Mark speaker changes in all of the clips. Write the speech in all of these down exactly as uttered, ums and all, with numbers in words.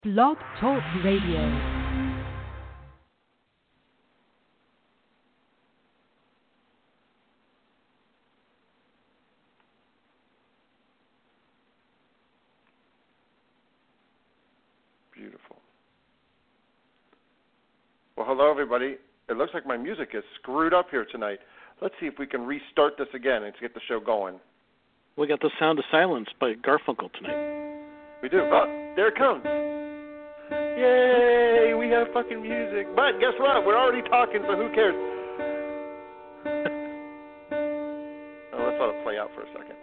Speaker 1: Blog Talk Radio.
Speaker 2: Beautiful. Well, hello, everybody. It looks like my music is screwed up here tonight. Let's see if we can restart this again and get the show going.
Speaker 3: We got The Sound of Silence by Garfunkel tonight.
Speaker 2: We do. Oh, there it comes. Yay, we have fucking music. But guess what? We're already talking, so who cares? Oh, let's let it play out for a second.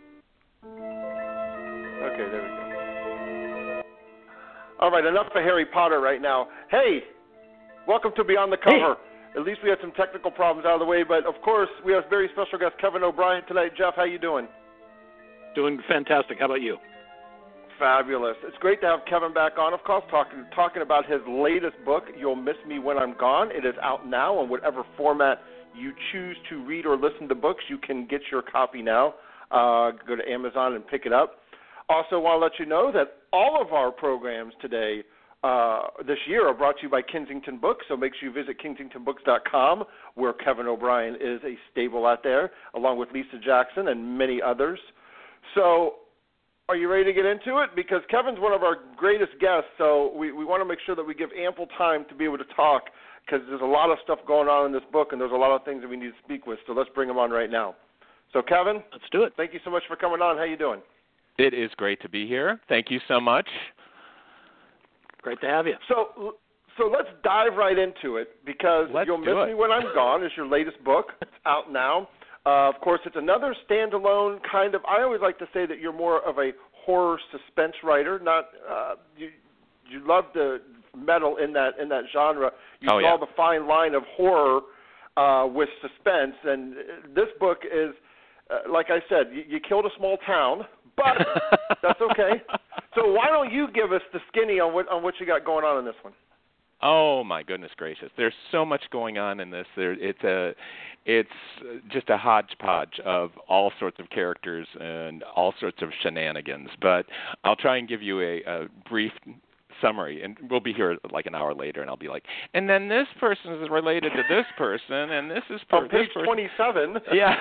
Speaker 2: Okay, there we go. All right, enough for Harry Potter right now. Hey, welcome to Beyond the Cover. Hey. At least we had some technical problems out of the way, but of course we have very special guest Kevin O'Brien tonight. Jeff, how you doing?
Speaker 3: Doing fantastic. How about you?
Speaker 2: Fabulous. It's great to have Kevin back on, of course, talking talking about his latest book, You'll Miss Me When I'm Gone. It is out now in whatever format you choose to read or listen to books. You can get your copy now. Uh, go to Amazon and pick it up. Also want to let you know that all of our programs today uh, this year are brought to you by Kensington Books, so make sure you visit kensington books dot com, where Kevin O'Brien is a stable out there, along with Lisa Jackson and many others. So are you ready to get into it? Because Kevin's one of our greatest guests, so we, we want to make sure that we give ample time to be able to talk, because there's a lot of stuff going on in this book, and there's a lot of things that we need to speak with, so let's bring him on right now. So, Kevin.
Speaker 3: Let's do it.
Speaker 2: Thank you so much for coming on. How you doing?
Speaker 4: It is great to be here. Thank you so much.
Speaker 3: Great to have you.
Speaker 2: So so let's dive right into it, because
Speaker 4: let's
Speaker 2: You'll Miss
Speaker 4: it.
Speaker 2: Me When I'm Gone is your latest book. It's out now. Uh, of course, it's another standalone kind of, I always like to say that you're more of a horror suspense writer. Not uh, you, you love to meddle in that in that genre. You
Speaker 4: oh,
Speaker 2: draw
Speaker 4: yeah.
Speaker 2: the fine line of horror uh, with suspense, and this book is, uh, like I said, you, you killed a small town, but that's okay. So why don't you give us the skinny on what on what you got going on in this one?
Speaker 4: Oh my goodness gracious! There's so much going on in this. There, it's a, it's just a hodgepodge of all sorts of characters and all sorts of shenanigans. But I'll try and give you a, a brief summary, and we'll be here like an hour later, and I'll be like, and then this person is related to this person, and this is per-
Speaker 2: on page
Speaker 4: this person.
Speaker 2: twenty-seven.
Speaker 4: Yeah.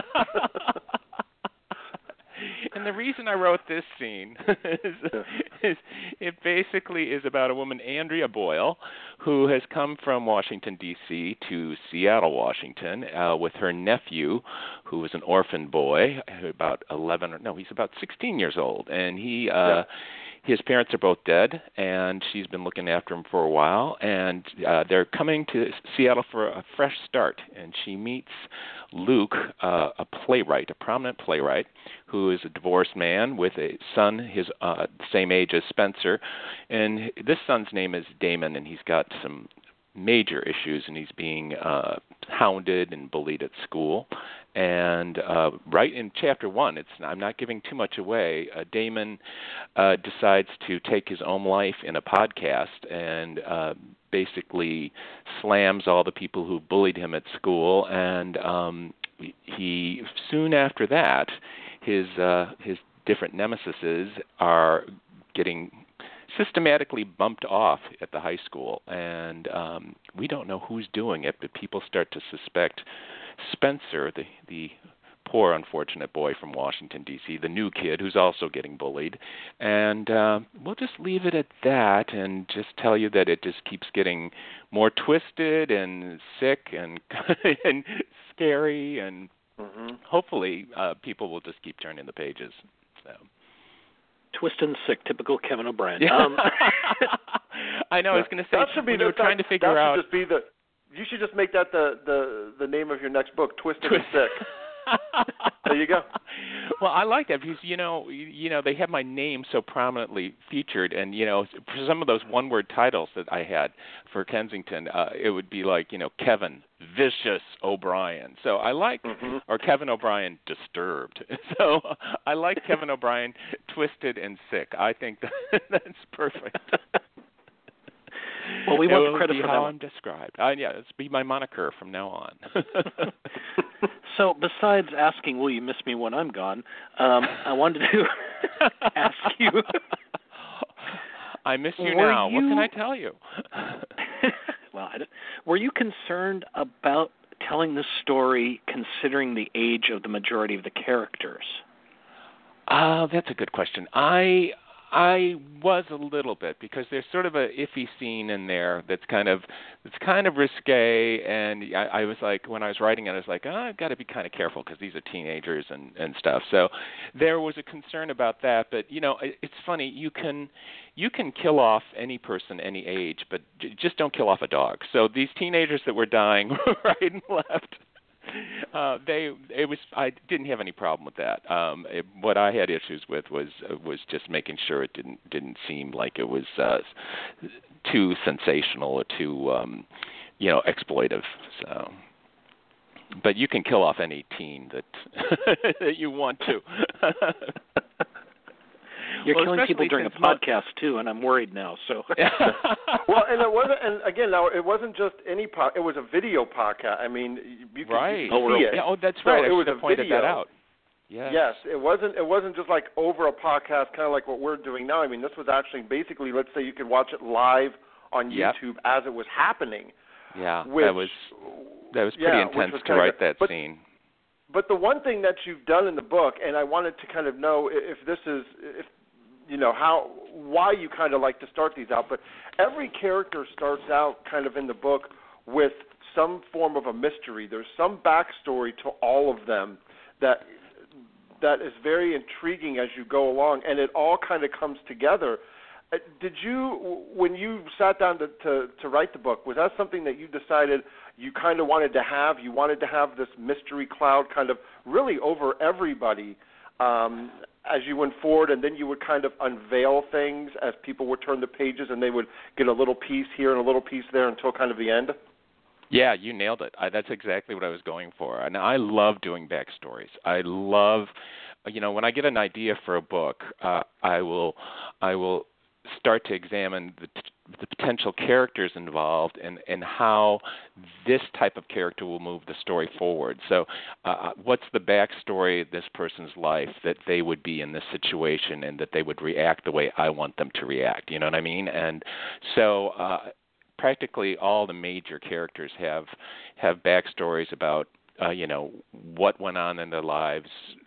Speaker 4: And the reason I wrote this scene is, is it basically is about a woman, Andrea Boyle, who has come from Washington, D C to Seattle, Washington, uh, with her nephew, who was an orphan boy, about eleven, or no, he's about sixteen years old. And he, uh, yeah. his parents are both dead, and she's been looking after him for a while. And uh, they're coming to Seattle for a fresh start. And she meets Luke, uh, a playwright, a prominent playwright, who is a divorced man with a son his uh, same age as Spencer. And this son's name is Damon, and he's got some major issues, and he's being uh, hounded and bullied at school. And uh, right in chapter one, it's I'm not giving too much away, uh, Damon uh, decides to take his own life in a podcast and uh, basically slams all the people who bullied him at school. And um, he soon after that, his uh, his different nemesises are getting systematically bumped off at the high school, and um, we don't know who's doing it, but people start to suspect Spencer, the the poor unfortunate boy from Washington, D C, the new kid who's also getting bullied. And uh, we'll just leave it at that and just tell you that it just keeps getting more twisted and sick and and scary, and mm-hmm. hopefully uh, people will just keep turning the pages. So.
Speaker 3: Twist and sick, typical Kevin O'Brien.
Speaker 4: Yeah.
Speaker 3: Um,
Speaker 4: I know. I was going to say,
Speaker 2: that should be
Speaker 4: when
Speaker 2: the,
Speaker 4: you were trying
Speaker 2: that,
Speaker 4: to figure
Speaker 2: that
Speaker 4: out.
Speaker 2: Should just be the, you should just make that the, the, the name of your next book, Twisted and Sick. There you go.
Speaker 4: Well, I like that because you know, you, you know, they have my name so prominently featured, and you know, for some of those one-word titles that I had for Kensington, uh, it would be like, you know, Kevin Vicious O'Brien. So I like, mm-hmm. or Kevin O'Brien Disturbed. So I like Kevin O'Brien Twisted and Sick. I think that, that's perfect.
Speaker 3: Well, we want
Speaker 4: it
Speaker 3: the credit
Speaker 4: be
Speaker 3: for
Speaker 4: how
Speaker 3: that
Speaker 4: I'm
Speaker 3: one.
Speaker 4: described. Uh, yeah, it's be my moniker from now on.
Speaker 3: So, besides asking, "Will you miss me when I'm gone?" Um, I wanted to ask you.
Speaker 4: I miss you
Speaker 3: Were
Speaker 4: now.
Speaker 3: You...
Speaker 4: What can I tell you?
Speaker 3: well, I don't... were you concerned about telling the story considering the age of the majority of the characters?
Speaker 4: Uh, that's a good question. I I was a little bit, because there's sort of a iffy scene in there that's kind of it's kind of risque, and I, I was like, when I was writing it, I was like, oh, I've got to be kind of careful because these are teenagers and, and stuff. So there was a concern about that. But you know, it, it's funny, you can you can kill off any person, any age, but j- just don't kill off a dog. So these teenagers that were dying right and left. Uh, they it was I didn't have any problem with that. Um, it, what I had issues with was uh, was just making sure it didn't didn't seem like it was uh, too sensational or too um, you know exploitive. So, but you can kill off any teen that that you want to.
Speaker 3: You're
Speaker 4: well,
Speaker 3: killing people during a podcast too, and I'm worried now. So,
Speaker 2: well, and it wasn't. And again, now it wasn't just any pod. It was a video podcast. I mean, you could,
Speaker 4: right?
Speaker 2: you could see it.
Speaker 4: Yeah, oh, that's
Speaker 2: so
Speaker 4: right. I
Speaker 2: it was
Speaker 4: should have
Speaker 2: a
Speaker 4: pointed
Speaker 2: video.
Speaker 4: that out. Yes.
Speaker 2: Yes, it wasn't. It wasn't just like over a podcast, kind of like what we're doing now. I mean, this was actually basically, let's say, you could watch it live on
Speaker 4: Yep.
Speaker 2: YouTube as it was happening.
Speaker 4: Yeah,
Speaker 2: which,
Speaker 4: that was that was pretty
Speaker 2: yeah,
Speaker 4: intense
Speaker 2: was
Speaker 4: to write
Speaker 2: good.
Speaker 4: that
Speaker 2: but,
Speaker 4: scene.
Speaker 2: But the one thing that you've done in the book, and I wanted to kind of know if this is, if you know how, why you kind of like to start these out. But every character starts out kind of in the book with some form of a mystery. There's some backstory to all of them that that is very intriguing as you go along, and it all kind of comes together. Uh, Did you, when you sat down to, to, to write the book, was that something that you decided you kind of wanted to have? You wanted to have this mystery cloud kind of really over everybody um, as you went forward, and then you would kind of unveil things as people would turn the pages and they would get a little piece here and a little piece there until kind of the end?
Speaker 4: Yeah, you nailed it. I, that's exactly what I was going for. And I love doing backstories. I love, you know, when I get an idea for a book, uh, I will, I will start to examine the, the potential characters involved and, and how this type of character will move the story forward. So, uh, what's the backstory of this person's life that they would be in this situation and that they would react the way I want them to react? You know what I mean? And so. Uh, Practically all the major characters have have backstories about uh, you know what went on in their lives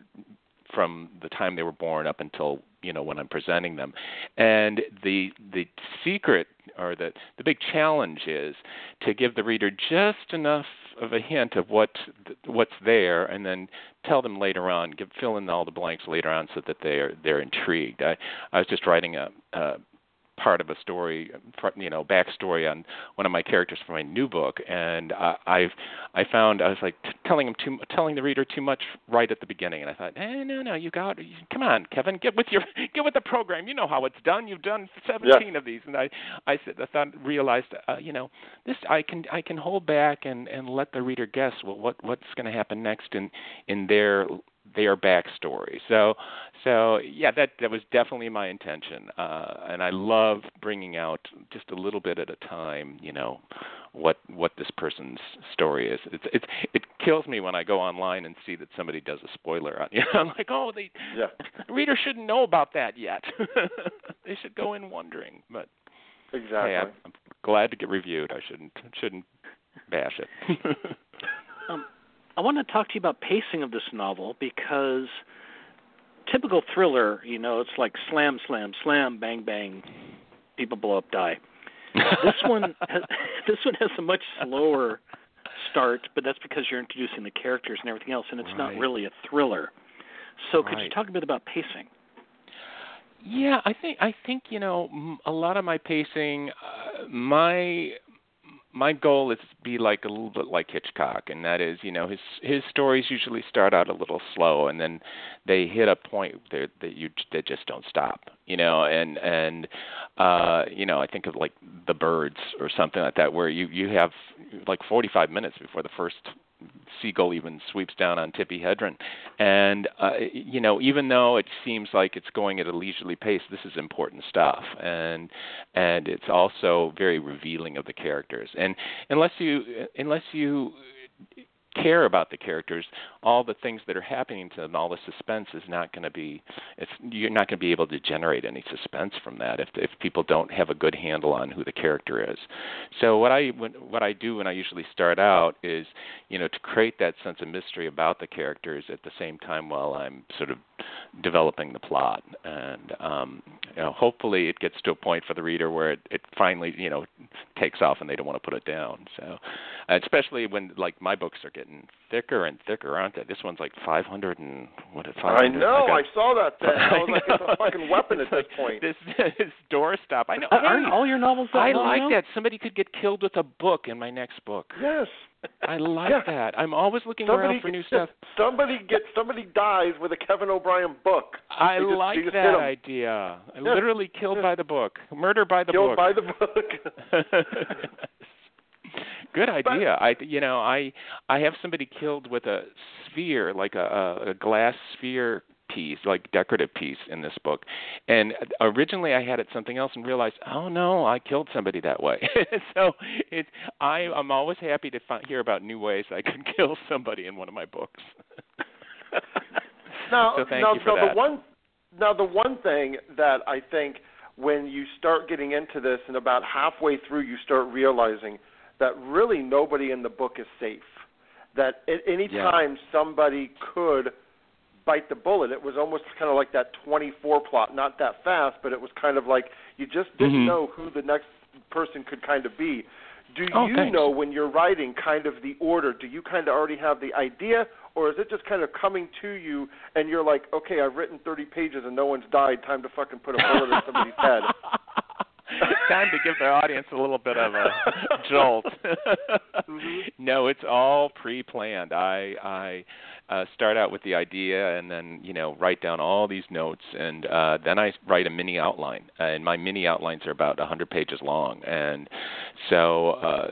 Speaker 4: from the time they were born up until you know when I'm presenting them, and the the secret or the the big challenge is to give the reader just enough of a hint of what what's there, and then tell them later on, give fill in all the blanks later on so that they're they're intrigued. I I was just writing a. a part of a story, you know, backstory on one of my characters for my new book, and uh, I've I found I was like t- telling him too, telling the reader too much right at the beginning, and I thought, hey, no, no, you got, come on, Kevin, get with your, get with the program. You know how it's done. You've done seventeen yeah. of these, and I, I said, I thought, realized, uh, you know, this I can, I can hold back and, and let the reader guess, well, what, what's going to happen next in, in their. their backstory. So, so yeah, that that was definitely my intention, uh, and I love bringing out just a little bit at a time. You know, what what this person's story is. It's it's it kills me when I go online and see that somebody does a spoiler on. You know, I'm like, oh, they
Speaker 2: yeah.
Speaker 4: the reader shouldn't know about that yet. They should go in wondering. But
Speaker 2: exactly,
Speaker 4: hey, I'm, I'm glad to get reviewed. I shouldn't shouldn't bash it.
Speaker 3: um. I want to talk to you about pacing of this novel because typical thriller, you know, it's like slam, slam, slam, bang, bang, people blow up, die. This one, has, this one has a much slower start, but that's because you're introducing the characters and everything else, and it's right. not really a thriller. So, could right. you talk a bit about pacing?
Speaker 4: Yeah, I think I think you know a lot of my pacing, uh, my. My goal is to be like a little bit like Hitchcock, and that is, you know, his his stories usually start out a little slow, and then they hit a point that that you that just don't stop, you know, and and uh, you know, I think of like The Birds or something like that, where you you have like forty-five minutes before the first seagull even sweeps down on Tippi Hedren, and uh, you know, even though it seems like it's going at a leisurely pace, this is important stuff, and and it's also very revealing of the characters. And unless you unless you care about the characters, all the things that are happening to them, all the suspense is not going to be. It's you're not going to be able to generate any suspense from that if if people don't have a good handle on who the character is. So what I when, what I do when I usually start out is, you know, to create that sense of mystery about the characters at the same time while I'm sort of developing the plot, and um, you know, hopefully it gets to a point for the reader where it, it finally, you know, takes off and they don't want to put it down. So, especially when like my books are getting thicker and thicker, aren't they? This one's like five hundred and what? five hundred?
Speaker 2: I know. I, got,
Speaker 4: I
Speaker 2: saw that thing. I was like, it's a fucking weapon at this point.
Speaker 4: This, this doorstop. I know.
Speaker 3: Uh,
Speaker 4: Hey,
Speaker 3: aren't all your novels that
Speaker 4: I
Speaker 3: long
Speaker 4: like
Speaker 3: now?
Speaker 4: that. Somebody could get killed with a book in my next book.
Speaker 2: Yes.
Speaker 4: I like
Speaker 2: Yeah.
Speaker 4: that. I'm always looking
Speaker 2: Somebody
Speaker 4: around for new
Speaker 2: gets,
Speaker 4: stuff.
Speaker 2: Somebody gets somebody dies with a Kevin O'Brien book.
Speaker 4: I
Speaker 2: They just-
Speaker 4: like
Speaker 2: they just hit
Speaker 4: that
Speaker 2: 'em.
Speaker 4: idea.
Speaker 2: Yeah.
Speaker 4: Literally killed
Speaker 2: Yeah.
Speaker 4: by the book. Murder by the
Speaker 2: Killed
Speaker 4: book.
Speaker 2: by the book.
Speaker 4: Good idea. I, you know, I, I have somebody killed with a sphere, like a, a, a glass sphere piece, like decorative piece in this book. And originally I had it something else and realized, oh no, I killed somebody that way. So it's, I, I'm always happy to find, hear about new ways I could kill somebody in one of my books.
Speaker 2: Now,
Speaker 4: so thank
Speaker 2: now,
Speaker 4: you for
Speaker 2: now
Speaker 4: that.
Speaker 2: the one, now the one thing that I think when you start getting into this and about halfway through you start realizing that really nobody in the book is safe. That at any
Speaker 4: Yeah.
Speaker 2: time somebody could bite the bullet. It was almost kind of like that twenty-four plot, not that fast, but it was kind of like you just didn't
Speaker 4: Mhm.
Speaker 2: know who the next person could kind of be. Do
Speaker 4: Oh,
Speaker 2: you
Speaker 4: thanks.
Speaker 2: know when you're writing kind of the order? Do you kind of already have the idea, or is it just kind of coming to you and you're like, okay, I've written thirty pages and no one's died, time to fucking put a bullet in somebody's head?
Speaker 4: Time to give the audience a little bit of a jolt.
Speaker 2: Mm-hmm.
Speaker 4: No, it's all pre-planned. I I uh, start out with the idea and then, you know, write down all these notes, and uh, then I write a mini outline. Uh, and my mini outlines are about one hundred pages long. And so uh,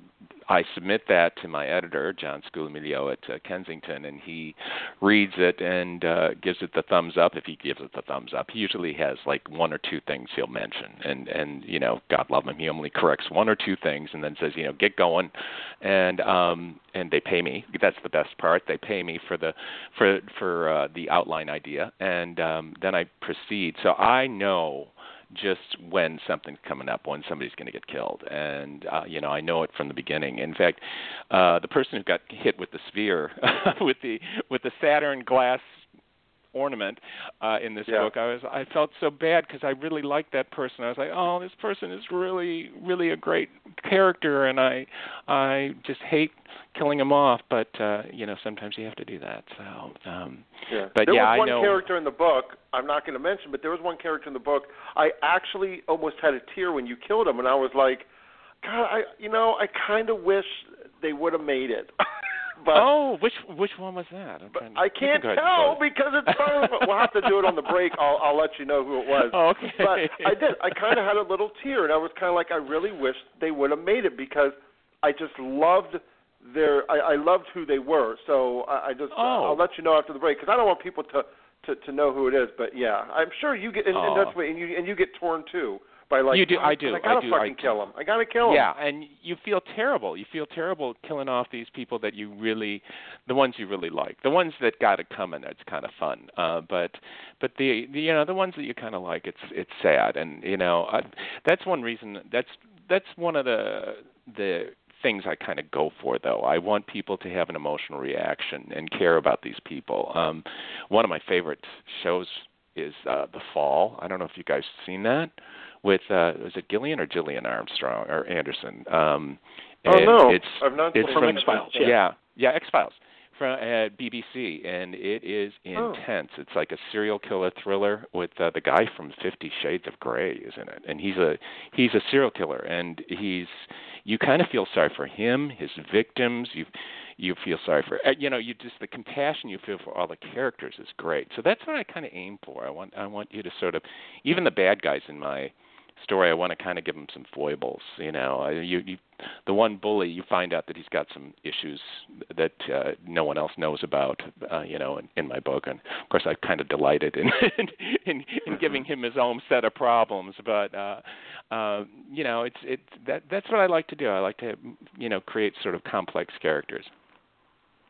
Speaker 4: I submit that to my editor, John Sculamilio at uh, Kensington, and he reads it and uh, gives it the thumbs up. If he gives it the thumbs up, he usually has like one or two things he'll mention, and and you know, God love him, he only corrects one or two things, and then says, you know, get going, and um and they pay me. That's the best part. They pay me for the for for uh, the outline idea, and um, then I proceed. So I know just when something's coming up, when somebody's going to get killed, and uh, you know, I know it from the beginning. In fact, uh, the person who got hit with the sphere, with the with the Saturn glass ornament uh, in this
Speaker 2: Yeah.
Speaker 4: book, I was I felt so bad because I really liked that person. I was like, oh, this person is really really a great character, and I I just hate killing him off. But uh, you know, sometimes you have to do that. So, um,
Speaker 2: Yeah.
Speaker 4: but
Speaker 2: there
Speaker 4: yeah,
Speaker 2: was one
Speaker 4: I know.
Speaker 2: character in the book I'm not going to mention, but there was one character in the book I actually almost had a tear when you killed him, and I was like, God, I you know I kind of wish they would have made it. But,
Speaker 4: oh, which which one was that? I'm
Speaker 2: but
Speaker 4: trying to-
Speaker 2: I
Speaker 4: you can
Speaker 2: can't
Speaker 4: go ahead and
Speaker 2: tell
Speaker 4: spoil it.
Speaker 2: because it's part of it. We'll have to do it on the break. I'll I'll let you know who it was.
Speaker 4: Oh, okay.
Speaker 2: But I did. I kind of had a little tear, and I was kind of like, I really wish they would have made it because I just loved their. I, I loved who they were. So I, I just.
Speaker 4: Oh.
Speaker 2: I'll let you know after the break because I don't want people to, to, to know who it is. But yeah, I'm sure you get. And, and
Speaker 4: Oh.
Speaker 2: that's what. And you and you get torn too by like.
Speaker 4: You do-
Speaker 2: "Oh,
Speaker 4: I do,
Speaker 2: I gotta
Speaker 4: I do,
Speaker 2: fucking
Speaker 4: I-
Speaker 2: kill him. I gotta kill him.
Speaker 4: Yeah, and you feel terrible. You feel terrible killing off these people that you really, the ones you really like, the ones that got it coming. That's kind of fun. Uh, but, but the, the you know the ones that you kind of like, it's it's sad, and you know uh, that's one reason. That's that's one of the the things I kind of go for, though. I want people to have an emotional reaction and care about these people. Um, one of my favorite shows is uh, The Fall. I don't know if you guys seen that. With uh, was it Gillian or Gillian Armstrong or Anderson? Um,
Speaker 2: Oh
Speaker 4: and
Speaker 2: no,
Speaker 4: it's
Speaker 2: I've not
Speaker 4: it's
Speaker 2: seen
Speaker 3: from
Speaker 2: it.
Speaker 3: X-Files,
Speaker 4: Yeah,
Speaker 3: yeah.
Speaker 4: yeah, X Files from uh, B B C, and it is
Speaker 2: Oh.
Speaker 4: intense. It's like a serial killer thriller with uh, the guy from Fifty Shades of Grey is in it, and he's a he's a serial killer, and he's you kind of feel sorry for him, his victims. You you feel sorry for uh, you know you just the compassion you feel for all the characters is great. So that's what I kind of aim for. I want I want you to sort of even the bad guys in my story, I want to kind of give him some foibles. You know, you, you, the one bully, you find out that he's got some issues that uh, no one else knows about. Uh, you know, in, in my book, and of course, I've kind of delighted in in, in giving him his own set of problems. But uh, uh, you know, it's it that that's what I like to do. I like to you know create sort of complex characters.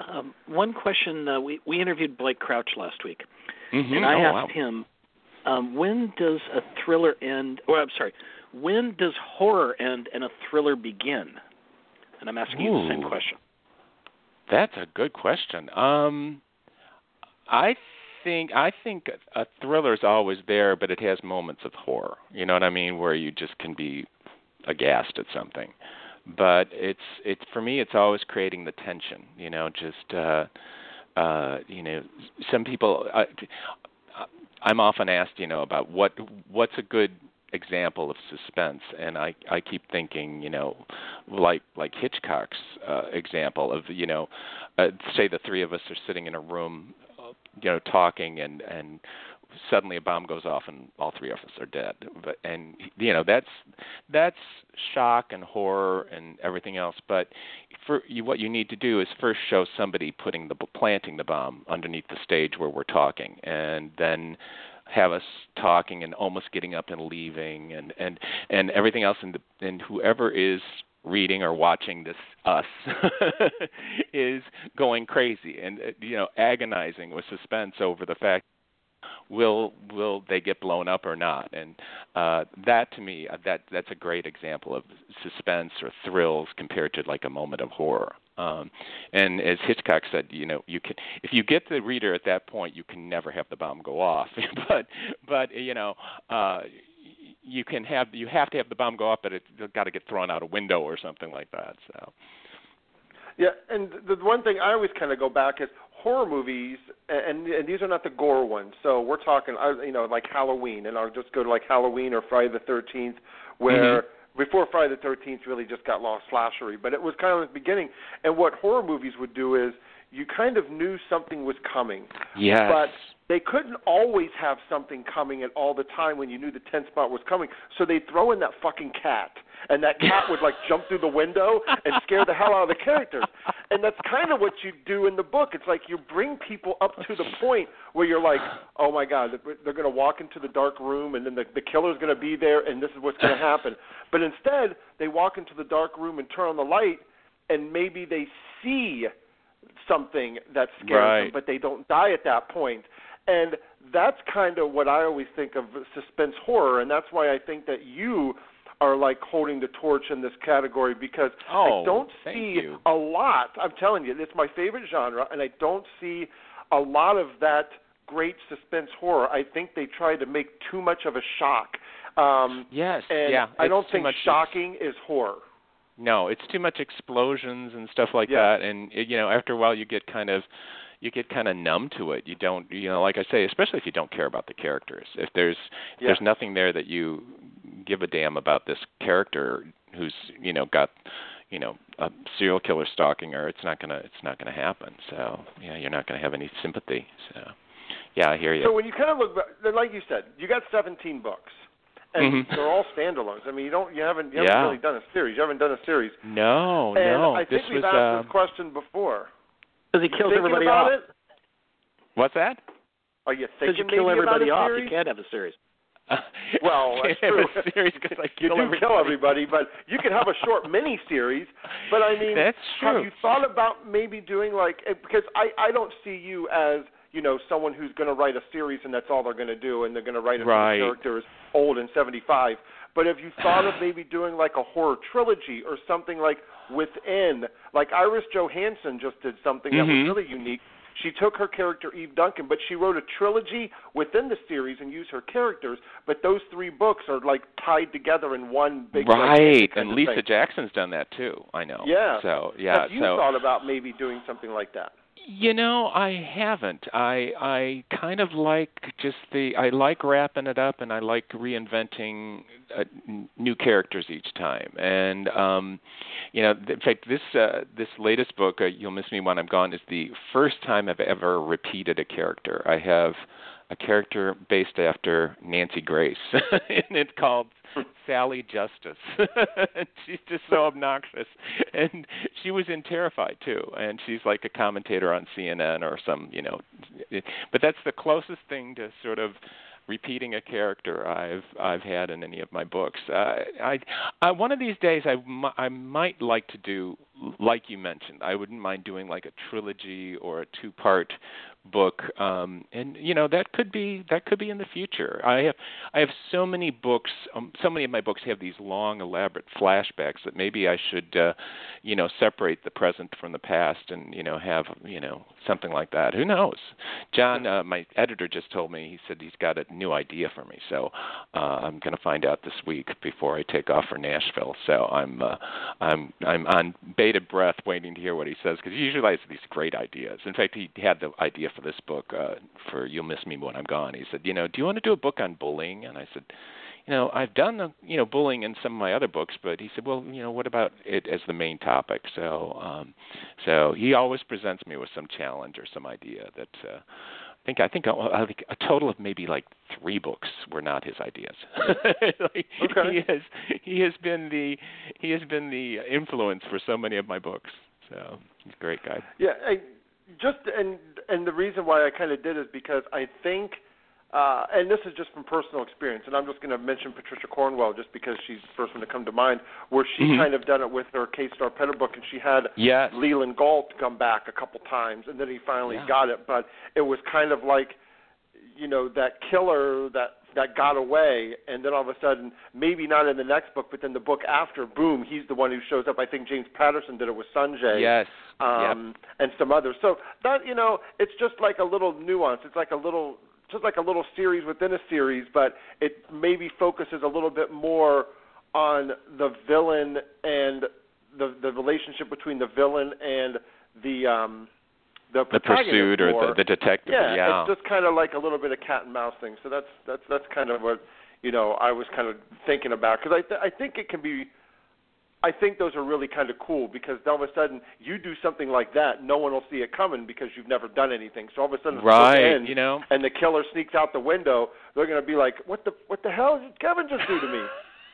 Speaker 3: Um, one question, uh, we, we interviewed Blake Crouch last week,
Speaker 4: Mm-hmm.
Speaker 3: and I
Speaker 4: oh,
Speaker 3: asked
Speaker 4: wow.
Speaker 3: him, um, when does a thriller end, or I'm sorry, when does horror end and a thriller begin? And I'm asking
Speaker 4: Ooh.
Speaker 3: you the same question.
Speaker 4: That's a good question. Um, I think I think a thriller is always there, but it has moments of horror. You know what I mean, where you just can be aghast at something. But it's it's for me, it's always creating the tension. You know, just uh, uh, you know, some people. Uh, I'm often asked, you know, about what what's a good example of suspense, and I I keep thinking, you know, like like Hitchcock's uh, example of, you know, uh, say the three of us are sitting in a room, uh, you know, talking, and and suddenly a bomb goes off and all three of us are dead. But and you know that's that's shock and horror and everything else. But for you, what you need to do is first show somebody putting the planting the bomb underneath the stage where we're talking, and then have us talking and almost getting up and leaving, and and and everything else, and the, and whoever is reading or watching this us is going crazy and you know agonizing with suspense over the fact will will they get blown up or not. And uh, that to me uh, that that's a great example of suspense or thrills compared to like a moment of horror. Um, and as Hitchcock said, you know, you can if you get the reader at that point, you can never have the bomb go off. but but you know. Uh, You can have you have to have the bomb go up, but it's got to get thrown out a window or something like that. So,
Speaker 2: yeah, and the one thing I always kind of go back is horror movies, and and these are not the gore ones. So we're talking, you know, like Halloween, and I'll just go to like Halloween or Friday the thirteenth, where mm-hmm. before Friday the thirteenth really just got lost slashery, but it was kind of the beginning. And what horror movies would do is you kind of knew something was coming.
Speaker 4: Yes.
Speaker 2: But they couldn't always have something coming at all the time when you knew the tense spot was coming. So they'd throw in that fucking cat, and that cat would, like, jump through the window and scare the hell out of the characters. And that's kind of what you do in the book. It's like you bring people up to the point where you're like, oh, my God, they're going to walk into the dark room, and then the, the killer's going to be there, and this is what's going to happen. But instead, they walk into the dark room and turn on the light, and maybe they see something that scares
Speaker 4: right.
Speaker 2: them, but they don't die at that point. And that's kind of what I always think of suspense horror, and that's why I think that you are like holding the torch in this category, because
Speaker 4: oh,
Speaker 2: I don't
Speaker 4: thank
Speaker 2: see
Speaker 4: you.
Speaker 2: a lot. I'm telling you, it's my favorite genre, and I don't see a lot of that great suspense horror. I think they try to make too much of a shock. Um,
Speaker 4: yes,
Speaker 2: and
Speaker 4: yeah.
Speaker 2: I don't think
Speaker 4: much,
Speaker 2: shocking is horror.
Speaker 4: No, it's too much explosions and stuff like
Speaker 2: yeah.
Speaker 4: that, and you know, after a while, you get kind of. You get kind of numb to it. You don't, you know, like I say, especially if you don't care about the characters. If there's if
Speaker 2: yeah.
Speaker 4: there's nothing there that you give a damn about this character who's, you know, got, you know, a serial killer stalking her, it's not gonna it's not gonna happen. So yeah, you're not gonna have any sympathy. So yeah, I hear you.
Speaker 2: So when you kind of look back, like you said, you got seventeen books, and
Speaker 4: mm-hmm.
Speaker 2: they're all standalones. I mean, you don't, you haven't, you
Speaker 4: yeah.
Speaker 2: haven't really done a series. You haven't done a series.
Speaker 4: No,
Speaker 2: and
Speaker 4: no.
Speaker 2: I think
Speaker 4: this
Speaker 2: we've
Speaker 4: was,
Speaker 2: asked
Speaker 4: uh,
Speaker 2: this question before.
Speaker 3: Because he kills
Speaker 2: Thinking
Speaker 3: everybody
Speaker 2: about
Speaker 3: off.
Speaker 2: It?
Speaker 4: What's that?
Speaker 2: Are you
Speaker 3: Because
Speaker 2: thinking
Speaker 3: you kill
Speaker 2: maybe
Speaker 3: everybody
Speaker 2: about a
Speaker 3: off.
Speaker 2: series?
Speaker 3: You can't have a series.
Speaker 4: Uh,
Speaker 2: Well,
Speaker 4: I
Speaker 2: that's
Speaker 4: can't
Speaker 2: true.
Speaker 4: have a series 'cause I
Speaker 2: you
Speaker 4: kill
Speaker 2: do
Speaker 4: everybody.
Speaker 2: kill everybody, but you can have a short mini series. But I mean,
Speaker 4: that's true.
Speaker 2: have you thought about maybe doing like, because I I don't see you as, you know, someone who's going to write a series and that's all they're going to do, and they're going to write it
Speaker 4: right.
Speaker 2: for the characters old and seventy-five. But have you thought of maybe doing like a horror trilogy or something like within, like Iris Johansson just did something
Speaker 4: mm-hmm.
Speaker 2: that was really unique. She took her character Eve Duncan, but she wrote a trilogy within the series and used her characters. But those three books are like tied together in one big.
Speaker 4: Right,
Speaker 2: like,
Speaker 4: and Lisa Jackson's done that too. I know.
Speaker 2: Yeah.
Speaker 4: So yeah.
Speaker 2: Have you
Speaker 4: so
Speaker 2: thought about maybe doing something like that?
Speaker 4: You know, I haven't. I I kind of like just the I like wrapping it up, and I like reinventing uh, n- new characters each time. And um, you know, in fact, this uh, this latest book, uh, You'll Miss Me When I'm Gone, is the first time I've ever repeated a character. I have a character based after Nancy Grace, and it's called Sally Justice. And she's just so obnoxious. And she was in Terrified, too. And she's like a commentator on C N N or some, you know. But that's the closest thing to sort of repeating a character I've I've had in any of my books. Uh, I, I one of these days I, m- I might like to do like you mentioned, I wouldn't mind doing like a trilogy or a two-part book, um, and you know that could be that could be in the future. I have I have so many books. Um, so many of my books have these long, elaborate flashbacks that maybe I should, uh, you know, separate the present from the past, and you know have you know something like that. Who knows? John, uh, my editor, just told me. He said he's got a new idea for me, so uh, I'm going to find out this week before I take off for Nashville. So I'm uh, I'm I'm on bated breath, waiting to hear what he says, because he usually has these great ideas. In fact, he had the idea for this book, uh, for You'll Miss Me When I'm Gone. He said, you know, do you want to do a book on bullying? And I said, you know, I've done, the, you know, bullying in some of my other books, but he said, well, you know, what about it as the main topic? So, um, so he always presents me with some challenge or some idea that uh, I think I think a, a total of maybe like three books were not his ideas. like,
Speaker 2: okay.
Speaker 4: He has he has been the he has been the influence for so many of my books. So he's a great guy.
Speaker 2: Yeah, I, just and and the reason why I kind of did is because I think, uh, and this is just from personal experience, and I'm just going to mention Patricia Cornwell just because she's the first one to come to mind, where she
Speaker 4: Mm-hmm.
Speaker 2: kind of done it with her K-Star Petter book, and she had
Speaker 4: yes.
Speaker 2: Leland Galt come back a couple times, and then he finally
Speaker 4: yeah.
Speaker 2: got it. But it was kind of like, you know, that killer that that got away, and then all of a sudden, maybe not in the next book, but then the book after, boom, he's the one who shows up. I think James Patterson did it with Sanjay.
Speaker 4: Yes.
Speaker 2: Um,
Speaker 4: yep.
Speaker 2: And some others. So that, you know, it's just like a little nuance. It's like a little, just like a little series within a series, but it maybe focuses a little bit more on the villain and the the relationship between the villain and the um, the
Speaker 4: the pursuit or
Speaker 2: more.
Speaker 4: the, the detective.
Speaker 2: Yeah,
Speaker 4: yeah.
Speaker 2: it's just kind of like a little bit of cat and mouse thing. So that's that's that's kind of what, you know, I was kind of thinking about, because I th- I think it can be. I think those are really kind of cool, because all of a sudden you do something like that, no one will see it coming because you've never done anything. So all of a sudden,
Speaker 4: right,
Speaker 2: the end,
Speaker 4: you know,
Speaker 2: and the killer sneaks out the window, they're going to be like, "What the what the hell did Kevin just do to me?"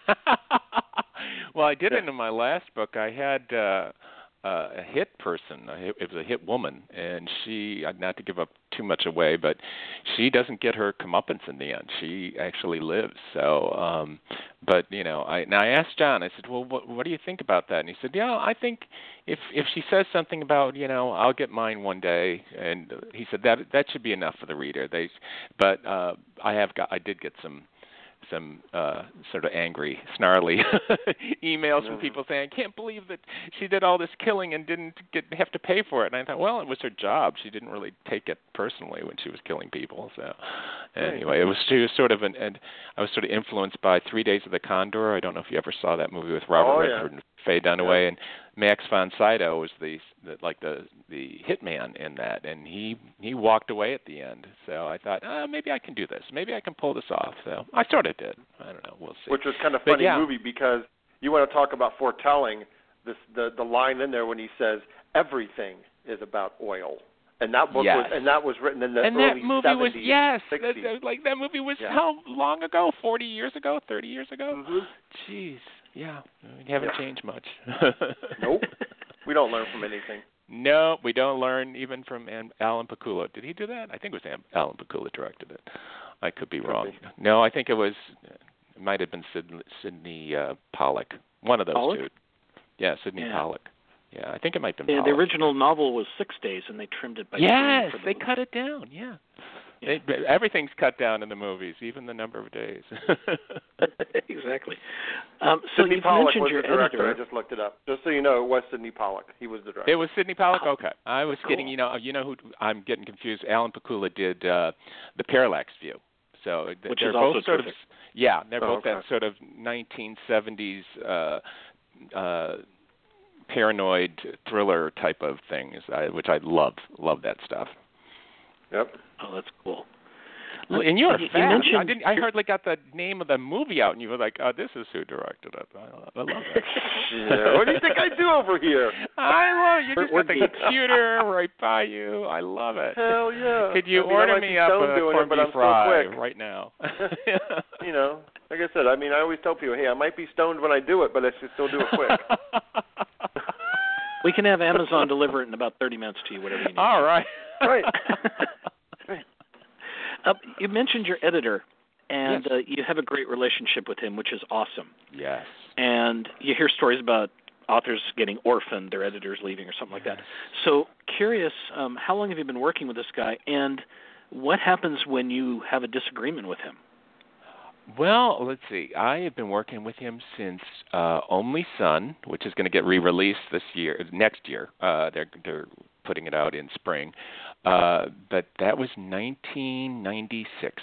Speaker 4: Well, I did
Speaker 2: Yeah.
Speaker 4: it in my last book. I had uh, uh, a hit person. A hit, it was a hit woman, and she, not to give up too much away, but she doesn't get her comeuppance in the end. She actually lives. So, um, but you know, I and I asked John. I said, "Well, what, what do you think about that?" And he said, "Yeah, I think if if she says something about, you know, I'll get mine one day," and he said that that should be enough for the reader. They, but uh, I have got, I did get some. some uh, sort of angry, snarly emails from people saying, I can't believe that she did all this killing and didn't get have to pay for it. And I thought, well, it was her job. She didn't really take it personally when she was killing people. So anyway, it was, she was sort of an, and I was sort of influenced by Three Days of the Condor. I don't know if you ever saw that movie with Robert
Speaker 2: Oh,
Speaker 4: Redford
Speaker 2: yeah.
Speaker 4: and Faye Dunaway,
Speaker 2: Yeah.
Speaker 4: and Max von Sydow was the, the like the the hitman in that, and he he walked away at the end. So I thought, oh, maybe I can do this. Maybe I can pull this off. So I sort of did. I don't know. We'll see.
Speaker 2: Which was kind of
Speaker 4: But
Speaker 2: funny
Speaker 4: yeah.
Speaker 2: movie, because you want to talk about foretelling. This the the line in there when he says everything is about oil, and that book
Speaker 4: Yes.
Speaker 2: was and that was written in the
Speaker 4: and
Speaker 2: early
Speaker 4: that movie
Speaker 2: seventies,
Speaker 4: was yes,
Speaker 2: sixties.
Speaker 4: that, that, like that movie was
Speaker 2: Yeah.
Speaker 4: how long ago? Forty years ago? Thirty years ago?
Speaker 2: Mhm.
Speaker 4: Jeez, yeah, we haven't
Speaker 2: Yeah.
Speaker 4: changed much.
Speaker 2: Nope. We don't learn from anything.
Speaker 4: No, we don't learn even from An- Alan Pakula. Did he do that? I think it was An- Alan Pakula directed it. I could be
Speaker 2: Could
Speaker 4: wrong.
Speaker 2: be.
Speaker 4: No, I think it was. It might have been Sid- Sidney uh, Pollack. One of those
Speaker 3: Pollock?
Speaker 4: two. Yeah, Sidney
Speaker 3: Yeah.
Speaker 4: Pollack. Yeah, I think it might have been.
Speaker 3: Yeah, the
Speaker 4: Pollack.
Speaker 3: original novel was six days, and they trimmed it by three
Speaker 4: Yes,
Speaker 3: for the
Speaker 4: they
Speaker 3: movie.
Speaker 4: cut it down. Yeah.
Speaker 3: Yeah.
Speaker 4: They, everything's cut down in the movies, even the number of days.
Speaker 3: Exactly. Um, so
Speaker 2: Sidney
Speaker 3: you've
Speaker 2: Pollack
Speaker 3: mentioned
Speaker 2: was
Speaker 3: your
Speaker 2: the director.
Speaker 3: editor.
Speaker 2: I just looked it up. Just so you know, it was Sidney Pollack. He was the director.
Speaker 4: It was Sidney Pollack.
Speaker 3: Oh.
Speaker 4: Okay, I was
Speaker 3: Cool.
Speaker 4: getting you know you know who I'm getting confused. Alan Pakula did uh, the Parallax View, so th-
Speaker 3: Which
Speaker 4: they're
Speaker 3: is
Speaker 4: both
Speaker 3: also
Speaker 4: sort
Speaker 3: terrific.
Speaker 4: of yeah, they're
Speaker 2: Oh,
Speaker 4: both that
Speaker 2: okay.
Speaker 4: sort of nineteen seventies uh, uh, paranoid thriller type of things, I, which I love love that stuff.
Speaker 2: Yep.
Speaker 3: Oh, that's cool.
Speaker 4: Well, and you're
Speaker 3: you,
Speaker 4: fast.
Speaker 3: you mentioned
Speaker 4: I didn't. I hardly got the name of the movie out, and you were like, "Oh, this is who directed it." I, I love that.
Speaker 2: Yeah. What do you think I do over here?
Speaker 4: I love you.
Speaker 3: We're-
Speaker 4: Just
Speaker 3: we're
Speaker 4: got the
Speaker 3: geeks.
Speaker 4: computer right by you. I love it.
Speaker 2: Hell yeah.
Speaker 4: Could you
Speaker 2: I mean, I
Speaker 4: order
Speaker 2: might
Speaker 4: me
Speaker 2: be
Speaker 4: up
Speaker 2: stoned
Speaker 4: a
Speaker 2: doing
Speaker 4: corned
Speaker 2: it, but
Speaker 4: beef
Speaker 2: I'm so
Speaker 4: fry
Speaker 2: quick.
Speaker 4: right now?
Speaker 2: You know, like I said, I mean, I always tell people, hey, I might be stoned when I do it, but I should still do it quick.
Speaker 3: we can have Amazon deliver it in about thirty minutes to you, whatever you need.
Speaker 4: All right.
Speaker 2: Right.
Speaker 3: Uh, you mentioned your editor, and
Speaker 4: Yes.
Speaker 3: uh, you have a great relationship with him, which is awesome.
Speaker 4: Yes.
Speaker 3: And you hear stories about authors getting orphaned, their editors leaving, or something like that. So curious, um, how long have you been working with this guy, and what happens when you have a disagreement with him?
Speaker 4: Well, let's see. I have been working with him since uh, Only Son, which is going to get re-released this year, next year. Uh, they're they're putting it out in spring, uh, but that was nineteen ninety-six.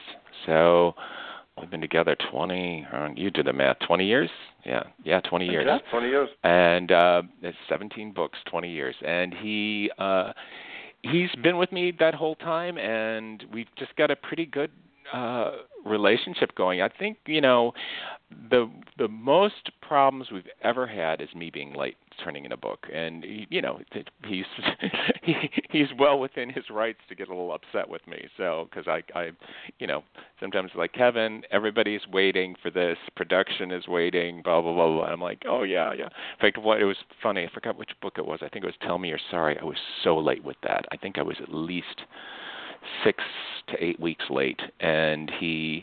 Speaker 4: So we've been together twenty. Uh, you did the math. Twenty years? Yeah, yeah, twenty years.
Speaker 2: Yeah, twenty years.
Speaker 4: And uh, it's seventeen books, twenty years, and he uh, he's been with me that whole time, and we've just got a pretty good uh relationship going. I think, you know, the the most problems we've ever had is me being late turning in a book, and he, you know, he's he, he's well within his rights to get a little upset with me. So, because I, I, you know, sometimes like, Kevin, everybody's waiting for this, production is waiting, blah blah blah blah. I'm like, oh yeah, yeah. In fact, what it was funny, I forgot which book it was. I think it was Tell Me You're Sorry. I was so late with that. I think I was at least six to eight weeks late, and he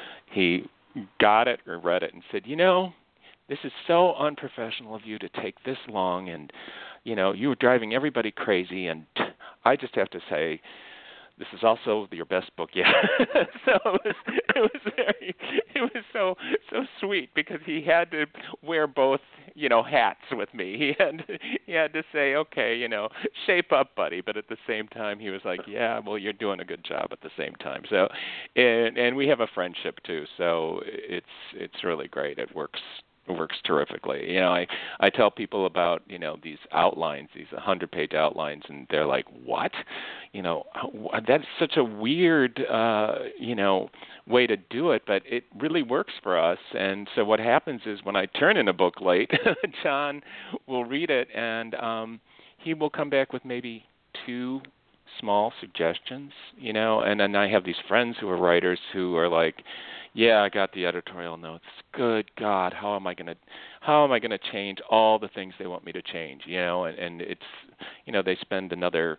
Speaker 4: he got it or read it and said, you know, this is so unprofessional of you to take this long, and you know, you were driving everybody crazy, and I just have to say, this is also your best book yet. So it was, it was very, it was so so sweet, because he had to wear both, you know, hats with me. He had he had to say, okay, you know, shape up, buddy, but at the same time he was like, yeah, well, you're doing a good job at the same time. So, and and we have a friendship too, so it's it's really great. It works. It works terrifically. You know, I, I tell people about, you know, these outlines, these hundred-page outlines, and they're like, what? You know, that's such a weird, uh, you know, way to do it, but it really works for us. And so what happens is when I turn in a book late, John will read it, and um, he will come back with maybe two small suggestions, you know, and then I have these friends who are writers who are like, yeah, I got the editorial notes. Good God, how am I gonna, how am I gonna change all the things they want me to change? You know, and, and it's, you know, they spend another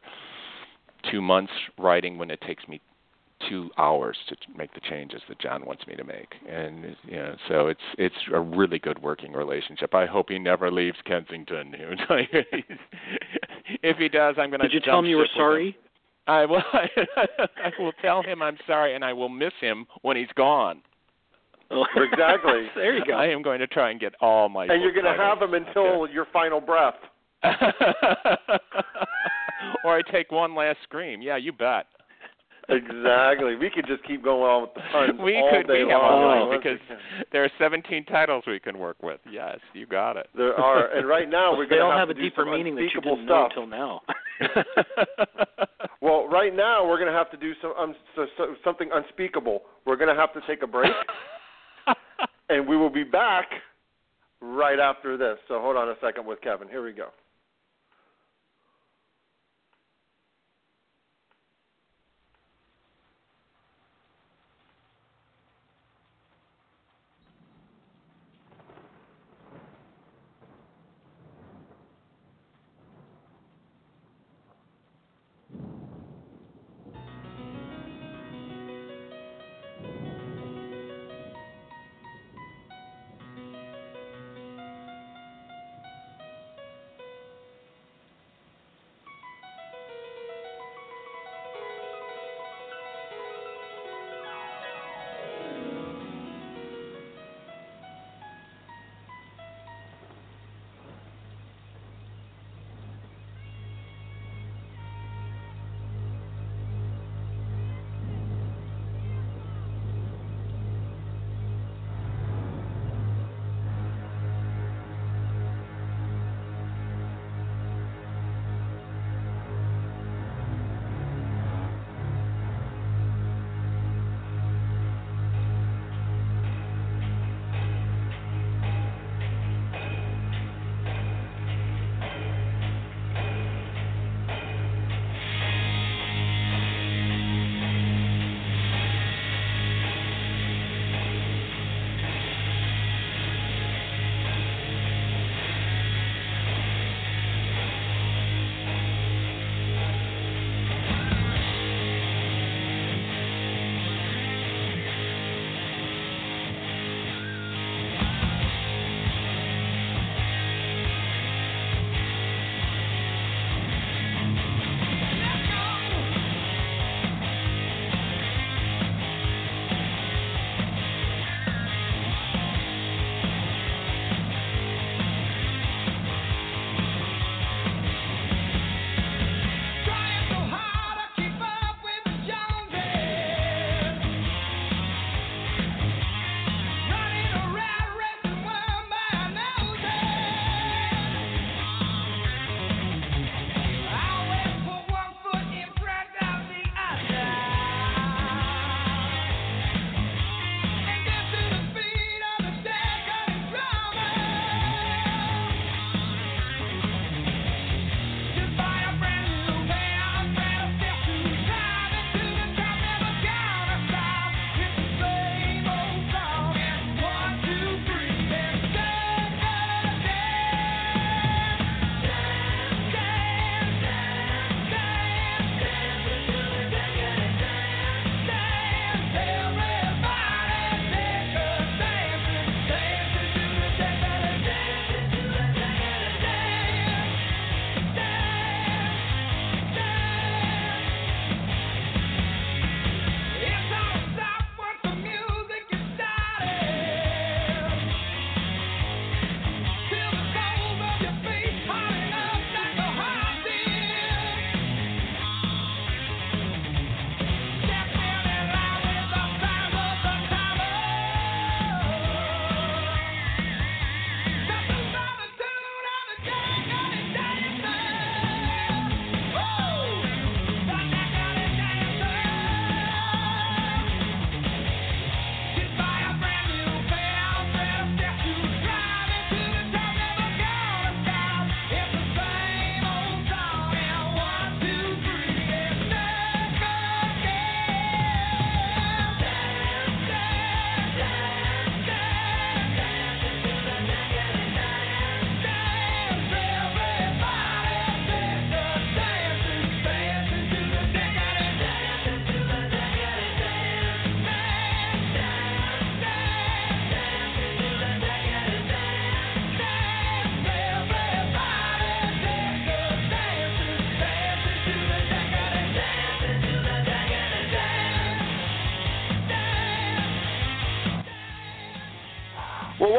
Speaker 4: two months writing when it takes me two hours to make the changes that John wants me to make, and you know, so it's it's a really good working relationship. I hope he never leaves Kensington. If he does, I'm gonna.
Speaker 3: Did you tell him you were sorry?
Speaker 4: I will. I will tell him I'm sorry, and I will miss him when he's gone.
Speaker 2: Exactly.
Speaker 3: There you go.
Speaker 4: I am going to try and get all my.
Speaker 2: And you're going to have him until
Speaker 4: okay.
Speaker 2: your final breath.
Speaker 4: Or I take one last scream. Yeah, you bet.
Speaker 2: Exactly. We could just keep going on with the puns
Speaker 4: we
Speaker 2: all
Speaker 4: could,
Speaker 2: day
Speaker 4: we have
Speaker 2: long.
Speaker 4: all because there are seventeen titles we can work with. Yes, you got it.
Speaker 2: There are, and right now we're going to have,
Speaker 3: have
Speaker 2: to
Speaker 3: a
Speaker 2: do
Speaker 3: deeper
Speaker 2: some
Speaker 3: meaning that you
Speaker 2: unspeakable
Speaker 3: didn't know
Speaker 2: stuff.
Speaker 3: until now.
Speaker 2: Well, right now we're going to have to do some um, so, so, something unspeakable. We're going to have to take a break, and we will be back right after this. So hold on a second with Kevin. Here we go.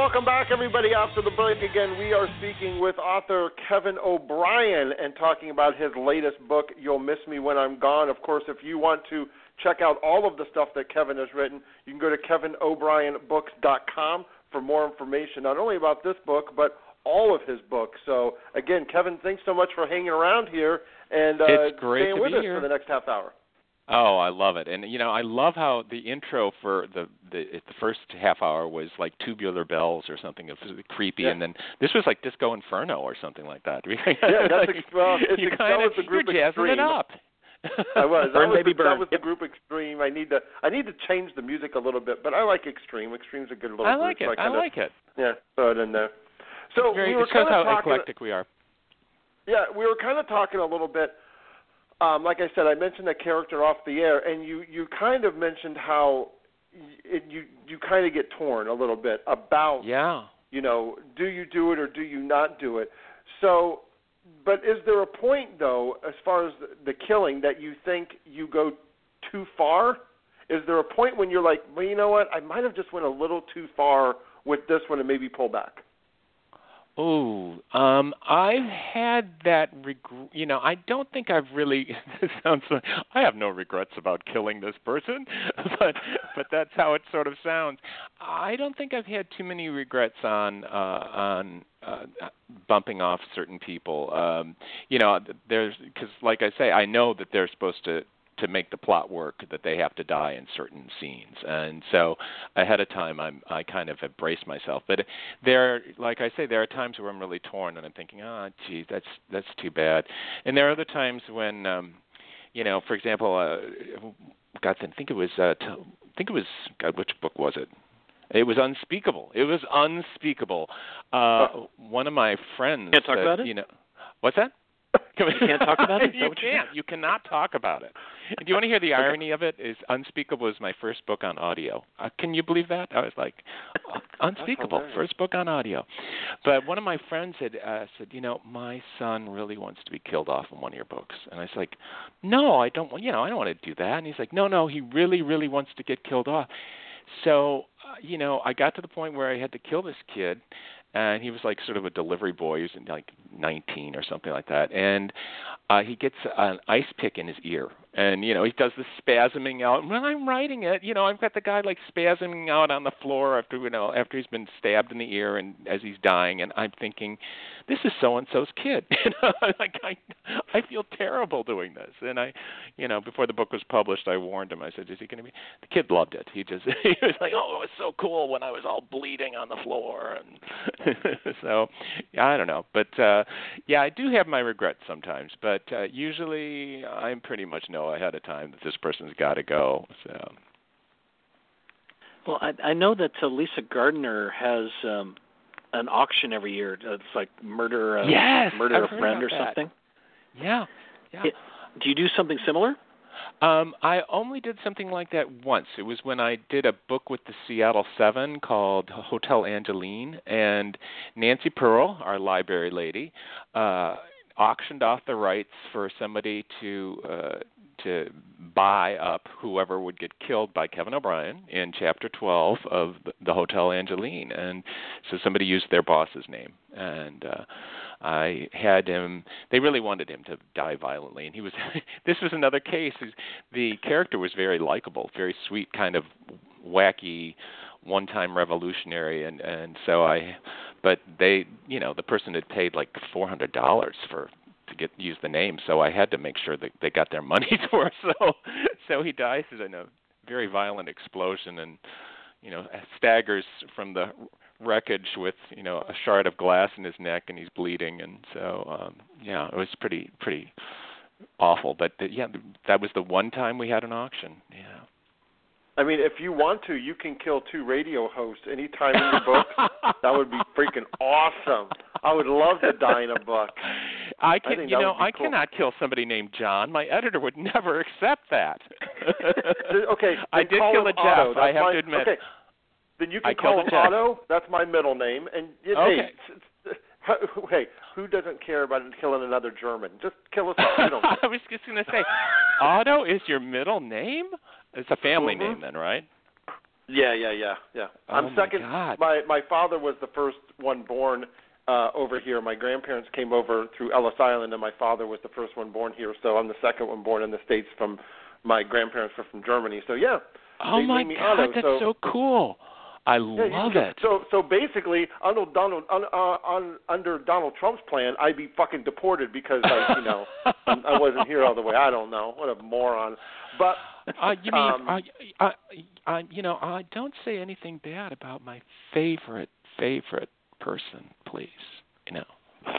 Speaker 2: welcome back, everybody. After the break, again, we are speaking with author Kevin O'Brien and talking about his latest book, You'll Miss Me When I'm Gone. Of course, if you want to check out all of the stuff that Kevin has written, you can go to kevin o'brien books dot com for more information, not only about this book, but all of his books. So, again, Kevin, thanks so much for hanging around here and uh,
Speaker 4: it's great
Speaker 2: staying
Speaker 4: to
Speaker 2: with
Speaker 4: be
Speaker 2: us
Speaker 4: here.
Speaker 2: for the next half hour.
Speaker 4: Oh, I love it. And, you know, I love how the intro for the the, the first half hour was like Tubular Bells or something. It was creepy.
Speaker 2: Yeah.
Speaker 4: And then this was like Disco Inferno or something like that.
Speaker 2: Yeah, that's ex- well, it's
Speaker 4: you
Speaker 2: ex-
Speaker 4: kinda,
Speaker 2: that was the group
Speaker 4: you're jazzing
Speaker 2: Extreme.
Speaker 4: it up.
Speaker 2: I was.
Speaker 3: Burn,
Speaker 2: that was
Speaker 3: baby,
Speaker 2: the,
Speaker 3: burn.
Speaker 2: That was the group Extreme. I need to I need to change the music a little bit, but I like Extreme. Extreme's a good little
Speaker 4: I
Speaker 2: group.
Speaker 4: like it.
Speaker 2: So I,
Speaker 4: I
Speaker 2: kinda,
Speaker 4: like it.
Speaker 2: Yeah, throw it in there. So
Speaker 4: It's very,
Speaker 2: we were
Speaker 4: it shows
Speaker 2: kind
Speaker 4: how
Speaker 2: of talking,
Speaker 4: eclectic we are.
Speaker 2: Yeah, we were kind of talking a little bit. Um, like I said, I mentioned a character off the air, and you, you kind of mentioned how it, you you kind of get torn a little bit about,
Speaker 4: Yeah.
Speaker 2: you know, do you do it or do you not do it? So, but is there a point, though, as far as the, the killing, that you think you go too far? Is there a point when you're like, well, you know what, I might have just went a little too far with this one and maybe pull back?
Speaker 4: Oh, um, I've had that. Reg- you know, I don't think I've really. This sounds. Like, I have no regrets about killing this person, but but that's how it sort of sounds. I don't think I've had too many regrets on uh, on uh, bumping off certain people. Um, you know, there's because, like I say, I know that they're supposed to. to make the plot work, that they have to die in certain scenes. And so ahead of time, I'm, I kind of have braced myself. But there, like I say, there are times where I'm really torn and I'm thinking, oh, geez, that's, that's too bad. And there are other times when, um, you know, for example, uh, God, I think it was, uh, t- I think it was, God, which book was it? It was Unspeakable. It was Unspeakable. Uh, oh. One of my friends.
Speaker 3: Can't talk
Speaker 4: said,
Speaker 3: about it?
Speaker 4: You know, what's that?
Speaker 3: You can't talk about it? Is that
Speaker 4: you
Speaker 3: what you
Speaker 4: can't. You cannot talk about it. Do you want to hear the irony of it? Is Unspeakable is my first book on audio. Uh, can you believe that? I was like, uh, Unspeakable, first book on audio. But one of my friends had uh, said, you know, my son really wants to be killed off in one of your books. And I was like, no, I don't. You know, I don't want to do that. And he's like, no, no, he really, really wants to get killed off. So, uh, you know, I got to the point where I had to kill this kid. And he was like sort of a delivery boy. He was like nineteen or something like that. And uh, he gets an ice pick in his ear. And, you know, he does the spasming out. When I'm writing it, you know, I've got the guy like spasming out on the floor after, you know, after he's been stabbed in the ear and as he's dying. And I'm thinking, this is so-and-so's kid. You know, like I, I feel terrible doing this. And I, you know, before the book was published, I warned him. I said, is he going to be? The kid loved it. He just, he was like, oh, it was so cool when I was all bleeding on the floor. And so, yeah, I don't know. But, uh, yeah, I do have my regrets sometimes. But uh, usually I pretty much know ahead of time that this person's got to go. So.
Speaker 3: Well, I, I know that uh, Lisa Gardner has um, an auction every year. It's like murder, uh,
Speaker 4: yes,
Speaker 3: murder
Speaker 4: I've
Speaker 3: a friend or
Speaker 4: that.
Speaker 3: something.
Speaker 4: Yeah, yeah.
Speaker 3: It, do you do something similar?
Speaker 4: Um, I only did something like that once. It was when I did a book with the Seattle Seven called Hotel Angeline, and Nancy Pearl, our library lady, uh, auctioned off the rights for somebody to uh, to buy up whoever would get killed by Kevin O'Brien in Chapter twelve of the Hotel Angeline, and so somebody used their boss's name, and uh, I had him. They really wanted him to die violently, and he was. This was another case. The character was very likable, very sweet, kind of wacky, one-time revolutionary, and and so I. But they, you know, the person had paid like four hundred dollars for to get use the name, so I had to make sure that they got their money's worth. So, so he dies in a very violent explosion, and you know, staggers from the wreckage with, you know, a shard of glass in his neck, and he's bleeding, and so um, yeah, it was pretty pretty awful. But uh, yeah, that was the one time we had an auction. Yeah.
Speaker 2: I mean, if you want to, you can kill two radio hosts anytime in your book. That would be freaking awesome. I would love to die in a book.
Speaker 4: I can,
Speaker 2: I
Speaker 4: you know, I
Speaker 2: cool.
Speaker 4: cannot kill somebody named John. My editor would never accept that.
Speaker 2: Okay,
Speaker 4: I did kill a Jeff.
Speaker 2: Otto.
Speaker 4: I have
Speaker 2: my,
Speaker 4: to admit.
Speaker 2: Okay, then you can
Speaker 4: I
Speaker 2: call him
Speaker 4: Jeff.
Speaker 2: Otto. That's my middle name. And it,
Speaker 4: okay.
Speaker 2: hey, hey, who doesn't care about killing another German? Just kill us all. You don't care.
Speaker 4: I was just going to say, Otto is your middle name? It's a family
Speaker 2: mm-hmm.
Speaker 4: name then, right?
Speaker 2: Yeah, yeah, yeah, yeah.
Speaker 4: Oh,
Speaker 2: I'm
Speaker 4: my
Speaker 2: second.
Speaker 4: God.
Speaker 2: My my father was the first one born uh, over here. My grandparents came over through Ellis Island, and my father was the first one born here. So I'm the second one born in the States. From my grandparents were from Germany. So yeah.
Speaker 4: Oh
Speaker 2: they
Speaker 4: my
Speaker 2: named me
Speaker 4: God,
Speaker 2: Otto,
Speaker 4: that's
Speaker 2: so,
Speaker 4: so cool. I
Speaker 2: yeah,
Speaker 4: love
Speaker 2: you,
Speaker 4: it.
Speaker 2: So so basically, under Donald un, uh, on, under Donald Trump's plan, I'd be fucking deported because I you know I wasn't here all the way. I don't know. What a moron. But
Speaker 4: Uh, you mean,
Speaker 2: um,
Speaker 4: uh, uh, uh, you know, uh, don't say anything bad about my favorite, favorite person, please. You know.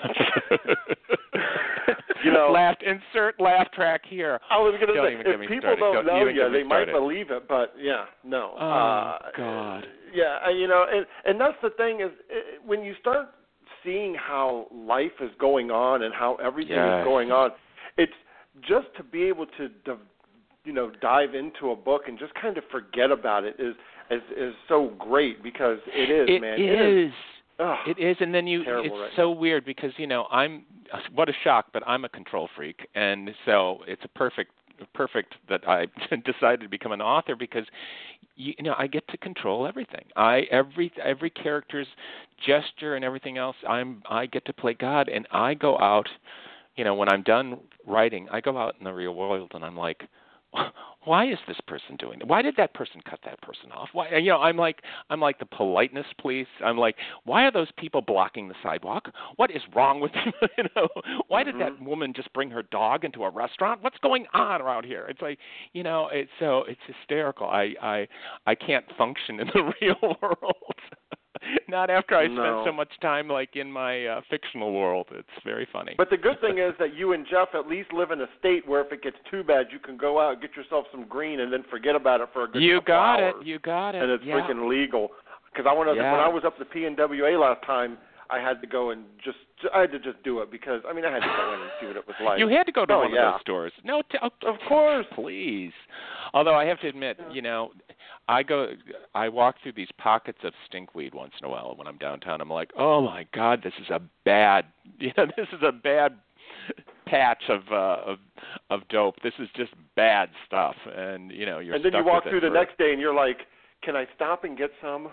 Speaker 2: You know,
Speaker 4: laugh, insert laugh track here.
Speaker 2: I was going to say,
Speaker 4: if
Speaker 2: people
Speaker 4: started.
Speaker 2: don't
Speaker 4: don't
Speaker 2: know
Speaker 4: you,
Speaker 2: they might believe it, but yeah, no.
Speaker 4: Oh,
Speaker 2: uh,
Speaker 4: God.
Speaker 2: Yeah, you know, and, and that's the thing is it, when you start seeing how life is going on and how everything
Speaker 4: yes.
Speaker 2: is going on, it's just to be able to, you know, dive into a book and just kind of forget about it is is, is so great because it is,
Speaker 4: it
Speaker 2: man.
Speaker 4: Is.
Speaker 2: It is.
Speaker 4: Oh, it is, and then you, it's
Speaker 2: right
Speaker 4: so
Speaker 2: now.
Speaker 4: weird because, you know, I'm, what a shock, but I'm a control freak, and so it's a perfect, perfect that I decided to become an author because, you, you know, I get to control everything. I, every, every character's gesture and everything else, I'm, I get to play God, and I go out, you know, when I'm done writing, I go out in the real world, and I'm like, why is this person doing that? Why did that person cut that person off? Why, you know, I'm like, I'm like the politeness police. I'm like, why are those people blocking the sidewalk? What is wrong with you? You know, why did
Speaker 2: Mm-hmm.
Speaker 4: that woman just bring her dog into a restaurant? What's going on around here? It's like, you know, it's so it's hysterical. I I I can't function in the real world. Not after I
Speaker 2: no.
Speaker 4: spent so much time like in my uh, fictional world. It's very funny.
Speaker 2: But the good thing is that you and Jeff at least live in a state where if it gets too bad, you can go out and get yourself some green and then forget about it for a good
Speaker 4: you
Speaker 2: couple
Speaker 4: got
Speaker 2: hours.
Speaker 4: it. You got it.
Speaker 2: And it's
Speaker 4: yeah.
Speaker 2: freaking legal. Because I went
Speaker 4: yeah.
Speaker 2: when I was up at the P N W A last time, I had to go and just I had to just do it because I mean I had to go in and see what it was like.
Speaker 4: You had to go to
Speaker 2: oh,
Speaker 4: one
Speaker 2: yeah.
Speaker 4: of those stores. No, t- oh,
Speaker 2: of course,
Speaker 4: please. Although I have to admit, you know, I go, I walk through these pockets of stinkweed once in a while when I'm downtown. I'm like, oh my God, this is a bad, you know, this is a bad patch of uh, of of dope. This is just bad stuff, and you know, you're.
Speaker 2: And then
Speaker 4: stuck
Speaker 2: you walk
Speaker 4: with
Speaker 2: through
Speaker 4: it
Speaker 2: the
Speaker 4: for...
Speaker 2: next day, and you're like, can I stop and get some?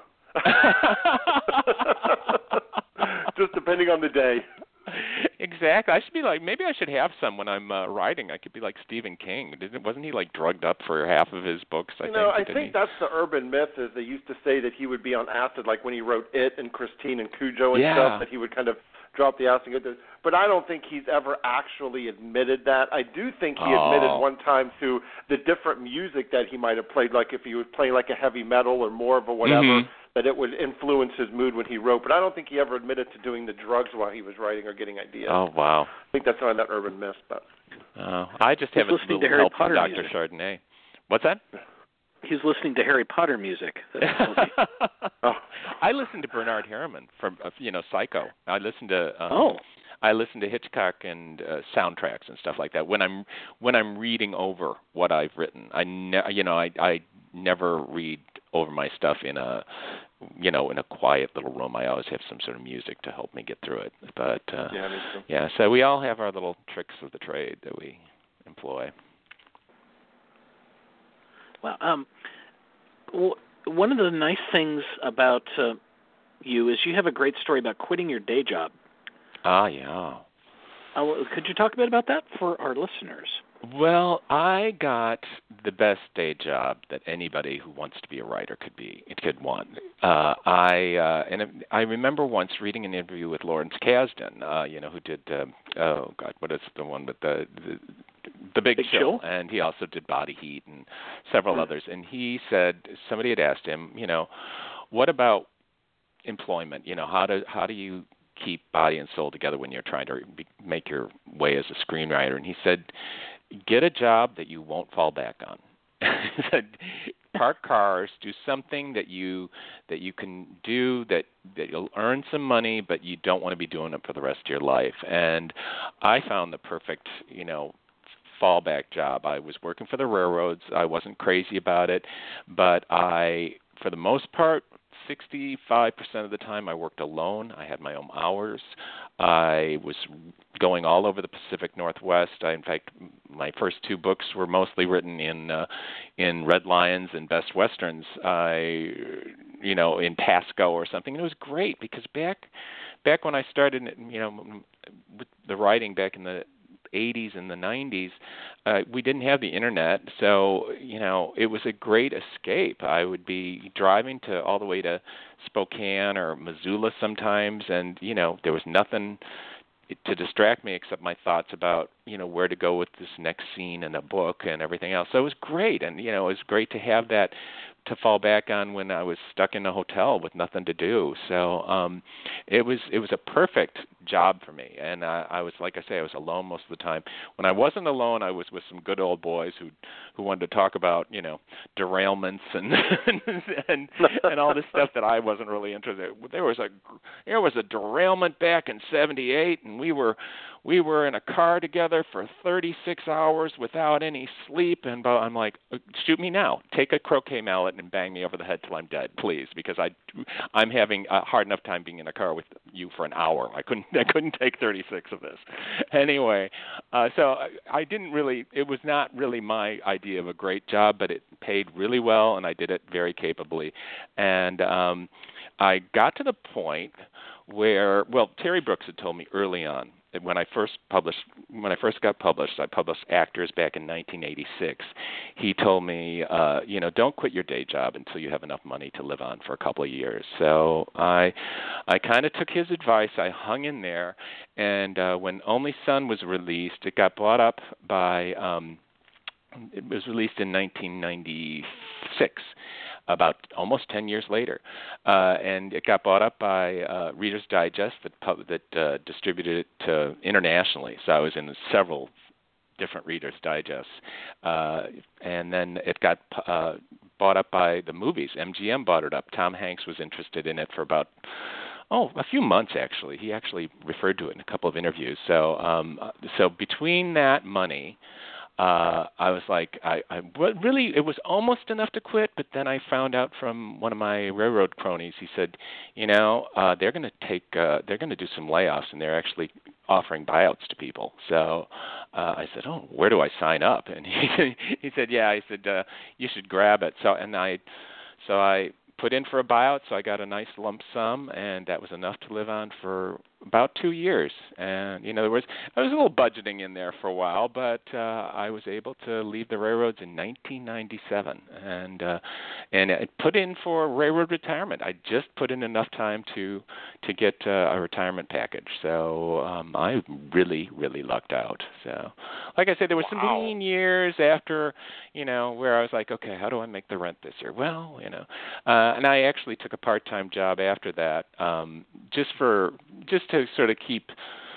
Speaker 2: Just depending on the day.
Speaker 4: Exactly. I should be like, maybe I should have some when I'm uh, writing. I could be like Stephen King. Didn't, wasn't he like drugged up for half of his books? I
Speaker 2: you know,
Speaker 4: think,
Speaker 2: I think
Speaker 4: he?
Speaker 2: that's the urban myth is they used to say that he would be on acid, like when he wrote It and Christine and Cujo and
Speaker 4: yeah.
Speaker 2: stuff, that he would kind of drop the acid and go through. But I don't think he's ever actually admitted that. I do think he
Speaker 4: oh.
Speaker 2: admitted one time to the different music that he might have played, like if he was playing like a heavy metal or more of a whatever,
Speaker 4: mm-hmm.
Speaker 2: that it would influence his mood when he wrote. But I don't think he ever admitted to doing the drugs while he was writing or getting ideas.
Speaker 4: Oh, wow.
Speaker 2: I think that's on that urban myth. But
Speaker 4: uh, I just
Speaker 3: He's
Speaker 4: have a
Speaker 3: listening
Speaker 4: little
Speaker 3: to Harry
Speaker 4: help
Speaker 3: Potter
Speaker 4: from Doctor
Speaker 3: music.
Speaker 4: Chardonnay. What's that?
Speaker 3: He's listening to Harry Potter music.
Speaker 2: oh.
Speaker 4: I listen to Bernard Herrmann from, uh, you know, Psycho. I listen to. Um,
Speaker 3: oh.
Speaker 4: I listen to Hitchcock and uh, soundtracks and stuff like that when I'm when I'm reading over what I've written. I ne- you know I I never read over my stuff in a you know in a quiet little room. I always have some sort of music to help me get through it. But uh,
Speaker 2: yeah, me too.
Speaker 4: yeah, so we all have our little tricks of the trade that we employ.
Speaker 3: Well, um, w- one of the nice things about uh, you is you have a great story about quitting your day job.
Speaker 4: Ah, yeah.
Speaker 3: Uh, could you talk a bit about that for our listeners?
Speaker 4: Well, I got the best day job that anybody who wants to be a writer could be could want. Uh, I uh, and I remember once reading an interview with Lawrence Kasdan, uh, you know, who did uh, oh God, what is the one with the the, the Big,
Speaker 3: Big
Speaker 4: Chill,
Speaker 3: Chill,
Speaker 4: and he also did Body Heat and several mm-hmm. others. And he said somebody had asked him, you know, what about employment? You know, how do how do you keep body and soul together when you're trying to be, make your way as a screenwriter? And he said, get a job that you won't fall back on. He said, park cars, do something that you that you can do that, that you'll earn some money, but you don't want to be doing it for the rest of your life. And I found the perfect, you know, fallback job. I was working for the railroads. I wasn't crazy about it, but I, for the most part, sixty-five percent of the time I worked alone. I had my own hours. I was going all over the Pacific Northwest. I, in fact, my first two books were mostly written in uh, in Red Lions and Best Westerns. I, you know, in Pasco or something. And it was great because back back when I started, you know, with the writing back in the eighties and the nineties, uh, we didn't have the internet, so you know it was a great escape. I would be driving to all the way to Spokane or Missoula sometimes, and you know there was nothing to distract me except my thoughts about you know where to go with this next scene in a book and everything else. So it was great, and you know it was great to have that to fall back on when I was stuck in a hotel with nothing to do. So um, it was it was a perfect job for me, and uh, I was like I say, I was alone most of the time. When I wasn't alone, I was with some good old boys who who wanted to talk about you know derailments and and and all this stuff that I wasn't really interested in. There was a there was a derailment back in seventy-eight, and we were we were in a car together for thirty-six hours without any sleep, and I'm like, shoot me now, take a croquet mallet and bang me over the head till I'm dead, please, because I, I'm having a hard enough time being in a car with you for an hour. I couldn't, I couldn't take thirty-six of this. Anyway, uh, so I, I didn't really. It was not really my idea of a great job, but it paid really well, and I did it very capably. And um, I got to the point where, well, Terry Brooks had told me early on. When I first published, when I first got published, I published Actors back in nineteen eighty-six. He told me, uh, you know, don't quit your day job until you have enough money to live on for a couple of years. So I, I kind of took his advice. I hung in there, and uh, when Only Son was released, it got bought up by. Um, it was released in nineteen ninety-six. About almost ten years later, uh, and it got bought up by uh, Reader's Digest that pub- that uh, distributed it to internationally. So I was in several different Reader's Digests, uh, and then it got uh, bought up by the movies. M G M bought it up. Tom Hanks was interested in it for about oh a few months actually. He actually referred to it in a couple of interviews. So um, so between that money. Uh, I was like, I, I really, it was almost enough to quit, but then I found out from one of my railroad cronies. He said, you know, uh, they're going to take, uh, they're going to do some layoffs, and they're actually offering buyouts to people. So uh, I said, oh, where do I sign up? And he, he said, yeah. I said, uh, you should grab it. So and I, so I put in for a buyout. So I got a nice lump sum, and that was enough to live on for about two years. And, you know, there was, there was a little budgeting in there for a while, but uh, I was able to leave the railroads in nineteen ninety-seven. And uh, and I put in for railroad retirement. I just put in enough time to to get uh, a retirement package. So um, I really, really lucked out. So, like I said, there were some
Speaker 2: Wow.
Speaker 4: lean years after, you know, where I was like, okay, how do I make the rent this year? Well, you know, uh, and I actually took a part-time job after that, um, just for just to sort of keep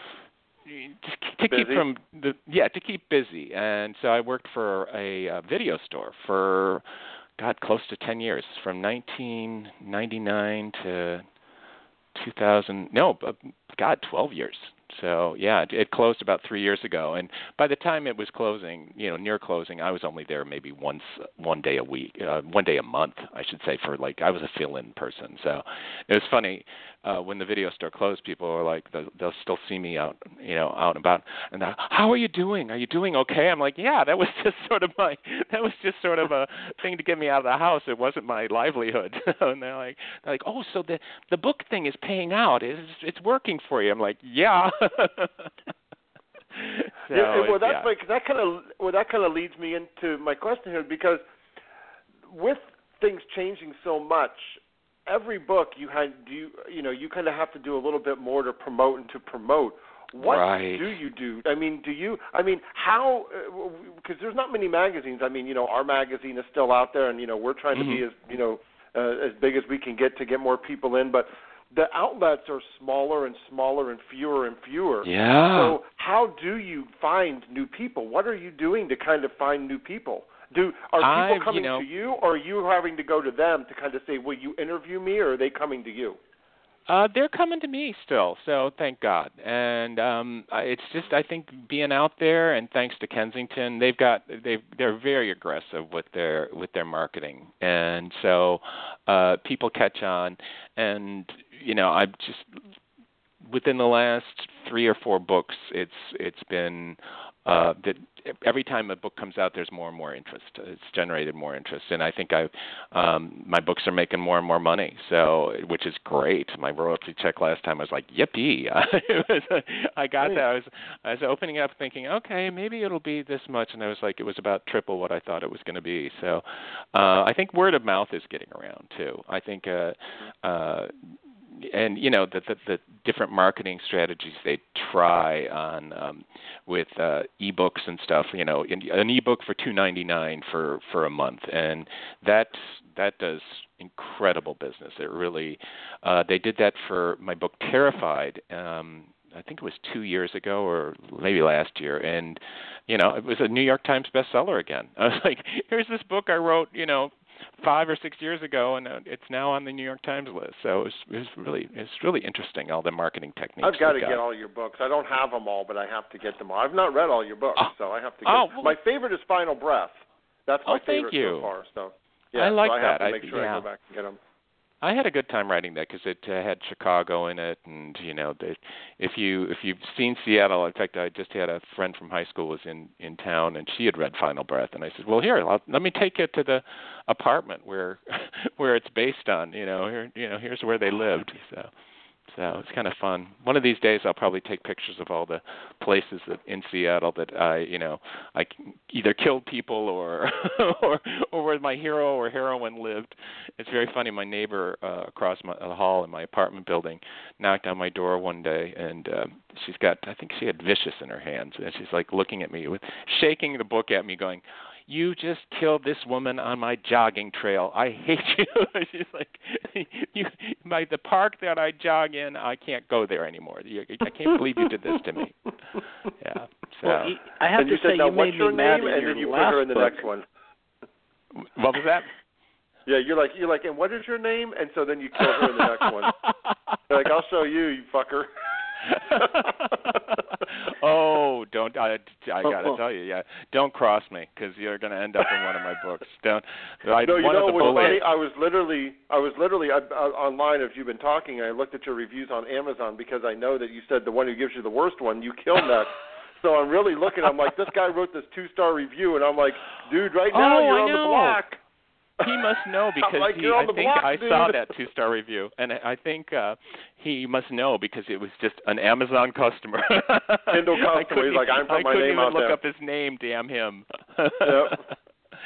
Speaker 4: to
Speaker 2: Busy?
Speaker 4: keep from the yeah to keep busy. And so I worked for a, a video store for God close to ten years, from nineteen ninety-nine to two thousand. No, God, twelve years. So yeah, it, it closed about three years ago, and by the time it was closing, you know, near closing, I was only there maybe once, one day a week, uh, one day a month, I should say. For like, I was a fill-in person. So it was funny uh, when the video store closed. People were like, they'll, they'll still see me out, you know, out and about, and they're, how are you doing? Are you doing okay? I'm like, yeah, that was just sort of my, that was just sort of a thing to get me out of the house. It wasn't my livelihood. And they're like, they're like, oh, so the the book thing is paying out. It's it's working for you. I'm like, yeah. so,
Speaker 2: yeah, well, that's
Speaker 4: yeah.
Speaker 2: like that kind of well, that kind of leads me into my question here, because with things changing so much, every book you had do you, you know you kind of have to do a little bit more to promote and to promote. What
Speaker 4: right.
Speaker 2: do you do? I mean, do you? I mean, how? Because uh, there's not many magazines. I mean, you know, our magazine is still out there, and you know, we're trying
Speaker 4: mm-hmm.
Speaker 2: to be as you know uh, as big as we can get to get more people in, but the outlets are smaller and smaller and fewer and fewer.
Speaker 4: Yeah.
Speaker 2: So how do you find new people? What are you doing to kind of find new people? Do are people
Speaker 4: I,
Speaker 2: coming
Speaker 4: you know,
Speaker 2: to you, or are you having to go to them to kind of say, will you interview me, or are they coming to you?
Speaker 4: Uh, they're coming to me still, so thank God. And um, I- it's just, I think, being out there, and thanks to Kensington, they've got they they're very aggressive with their with their marketing, and so uh, people catch on. And you know, I've just within the last three or four books, it's it's been uh, that every time a book comes out, there's more and more interest. It's generated more interest, and I think I um, my books are making more and more money, so which is great. My royalty check last time I was like, yippee! it was, I got that. I was I was opening up thinking, okay, maybe it'll be this much, and I was like, it was about triple what I thought it was going to be. So uh, I think word of mouth is getting around too. I think. Uh, uh, And you know the, the the different marketing strategies they try on um, with uh, ebooks and stuff. You know, in, an ebook for two ninety-nine for for a month, and that that does incredible business. It really uh, they did that for my book Terrified. Um, I think it was two years ago or maybe last year, and you know it was a New York Times bestseller again. I was like, here's this book I wrote, you know. five or six years ago, and uh, it's now on the New York Times list. So it's it was really it's really interesting, all the marketing techniques.
Speaker 2: I've got to
Speaker 4: got.
Speaker 2: get all your books. I don't have them all, but I have to get them all. I've not read all your books,
Speaker 4: oh.
Speaker 2: so I have to get
Speaker 4: oh,
Speaker 2: them.
Speaker 4: well,
Speaker 2: My favorite is Final Breath. That's my
Speaker 4: oh,
Speaker 2: favorite
Speaker 4: thank you.
Speaker 2: so far. So yeah,
Speaker 4: I like
Speaker 2: so I have
Speaker 4: that.
Speaker 2: to make
Speaker 4: I,
Speaker 2: sure
Speaker 4: yeah.
Speaker 2: I go back and get them.
Speaker 4: I had a good time writing that because it uh, had Chicago in it, and you know, the, if you if you've seen Seattle, in fact, I just had a friend from high school was in in town, and she had read Final Breath, and I said, well, here, I'll, let me take you to the apartment where where it's based on. You know, here, you know, here's where they lived. So. So it's kind of fun. One of these days, I'll probably take pictures of all the places that in Seattle that I, you know, I either killed people or, or, or where my hero or heroine lived. It's very funny. My neighbor uh, across my, the hall in my apartment building knocked on my door one day, and uh, she's got, I think she had Vicious in her hands, and she's like looking at me with, shaking the book at me, going, "You just killed this woman on my jogging trail. I hate you." She's like, "You, my the park that I jog in, I can't go there anymore. You, I can't believe you did this to me." Yeah. So.
Speaker 3: Well, I have
Speaker 2: and
Speaker 3: to
Speaker 2: you
Speaker 3: say,
Speaker 2: said, now,
Speaker 3: you
Speaker 2: what's
Speaker 3: made
Speaker 2: your
Speaker 3: me mad
Speaker 2: name?
Speaker 3: in
Speaker 2: And
Speaker 3: your
Speaker 2: then you put
Speaker 3: last
Speaker 2: her in the
Speaker 3: book.
Speaker 2: next one.
Speaker 4: What was that?
Speaker 2: Yeah, you're like you're like, and what is your name? And so then you kill her in the next one. You're like, I'll show you, you fucker.
Speaker 4: Oh, don't I? I gotta tell you, yeah. Don't cross me, because you're gonna end up in one of my books. Don't. I,
Speaker 2: no, you
Speaker 4: one
Speaker 2: know
Speaker 4: of the
Speaker 2: what was
Speaker 4: bullet,
Speaker 2: funny? I was literally, I was literally I, I, online. As you've been talking, I looked at your reviews on Amazon because I know that you said the one who gives you the worst one, you kill next. So I'm really looking. I'm like, this guy wrote this two-star review, and I'm like, dude, right now
Speaker 4: oh,
Speaker 2: you're
Speaker 4: I
Speaker 2: on
Speaker 4: know.
Speaker 2: the block.
Speaker 4: He must know because
Speaker 2: like,
Speaker 4: he,
Speaker 2: you're on
Speaker 4: I
Speaker 2: the
Speaker 4: think
Speaker 2: block,
Speaker 4: I
Speaker 2: dude.
Speaker 4: saw that two-star review, and I think uh, he must know because it was just an Amazon customer.
Speaker 2: Kindle
Speaker 4: I
Speaker 2: customer.
Speaker 4: couldn't-
Speaker 2: He's like, I put
Speaker 4: I
Speaker 2: my
Speaker 4: couldn't
Speaker 2: name
Speaker 4: even
Speaker 2: out
Speaker 4: look
Speaker 2: there.
Speaker 4: up his name. Damn him.
Speaker 2: Yep.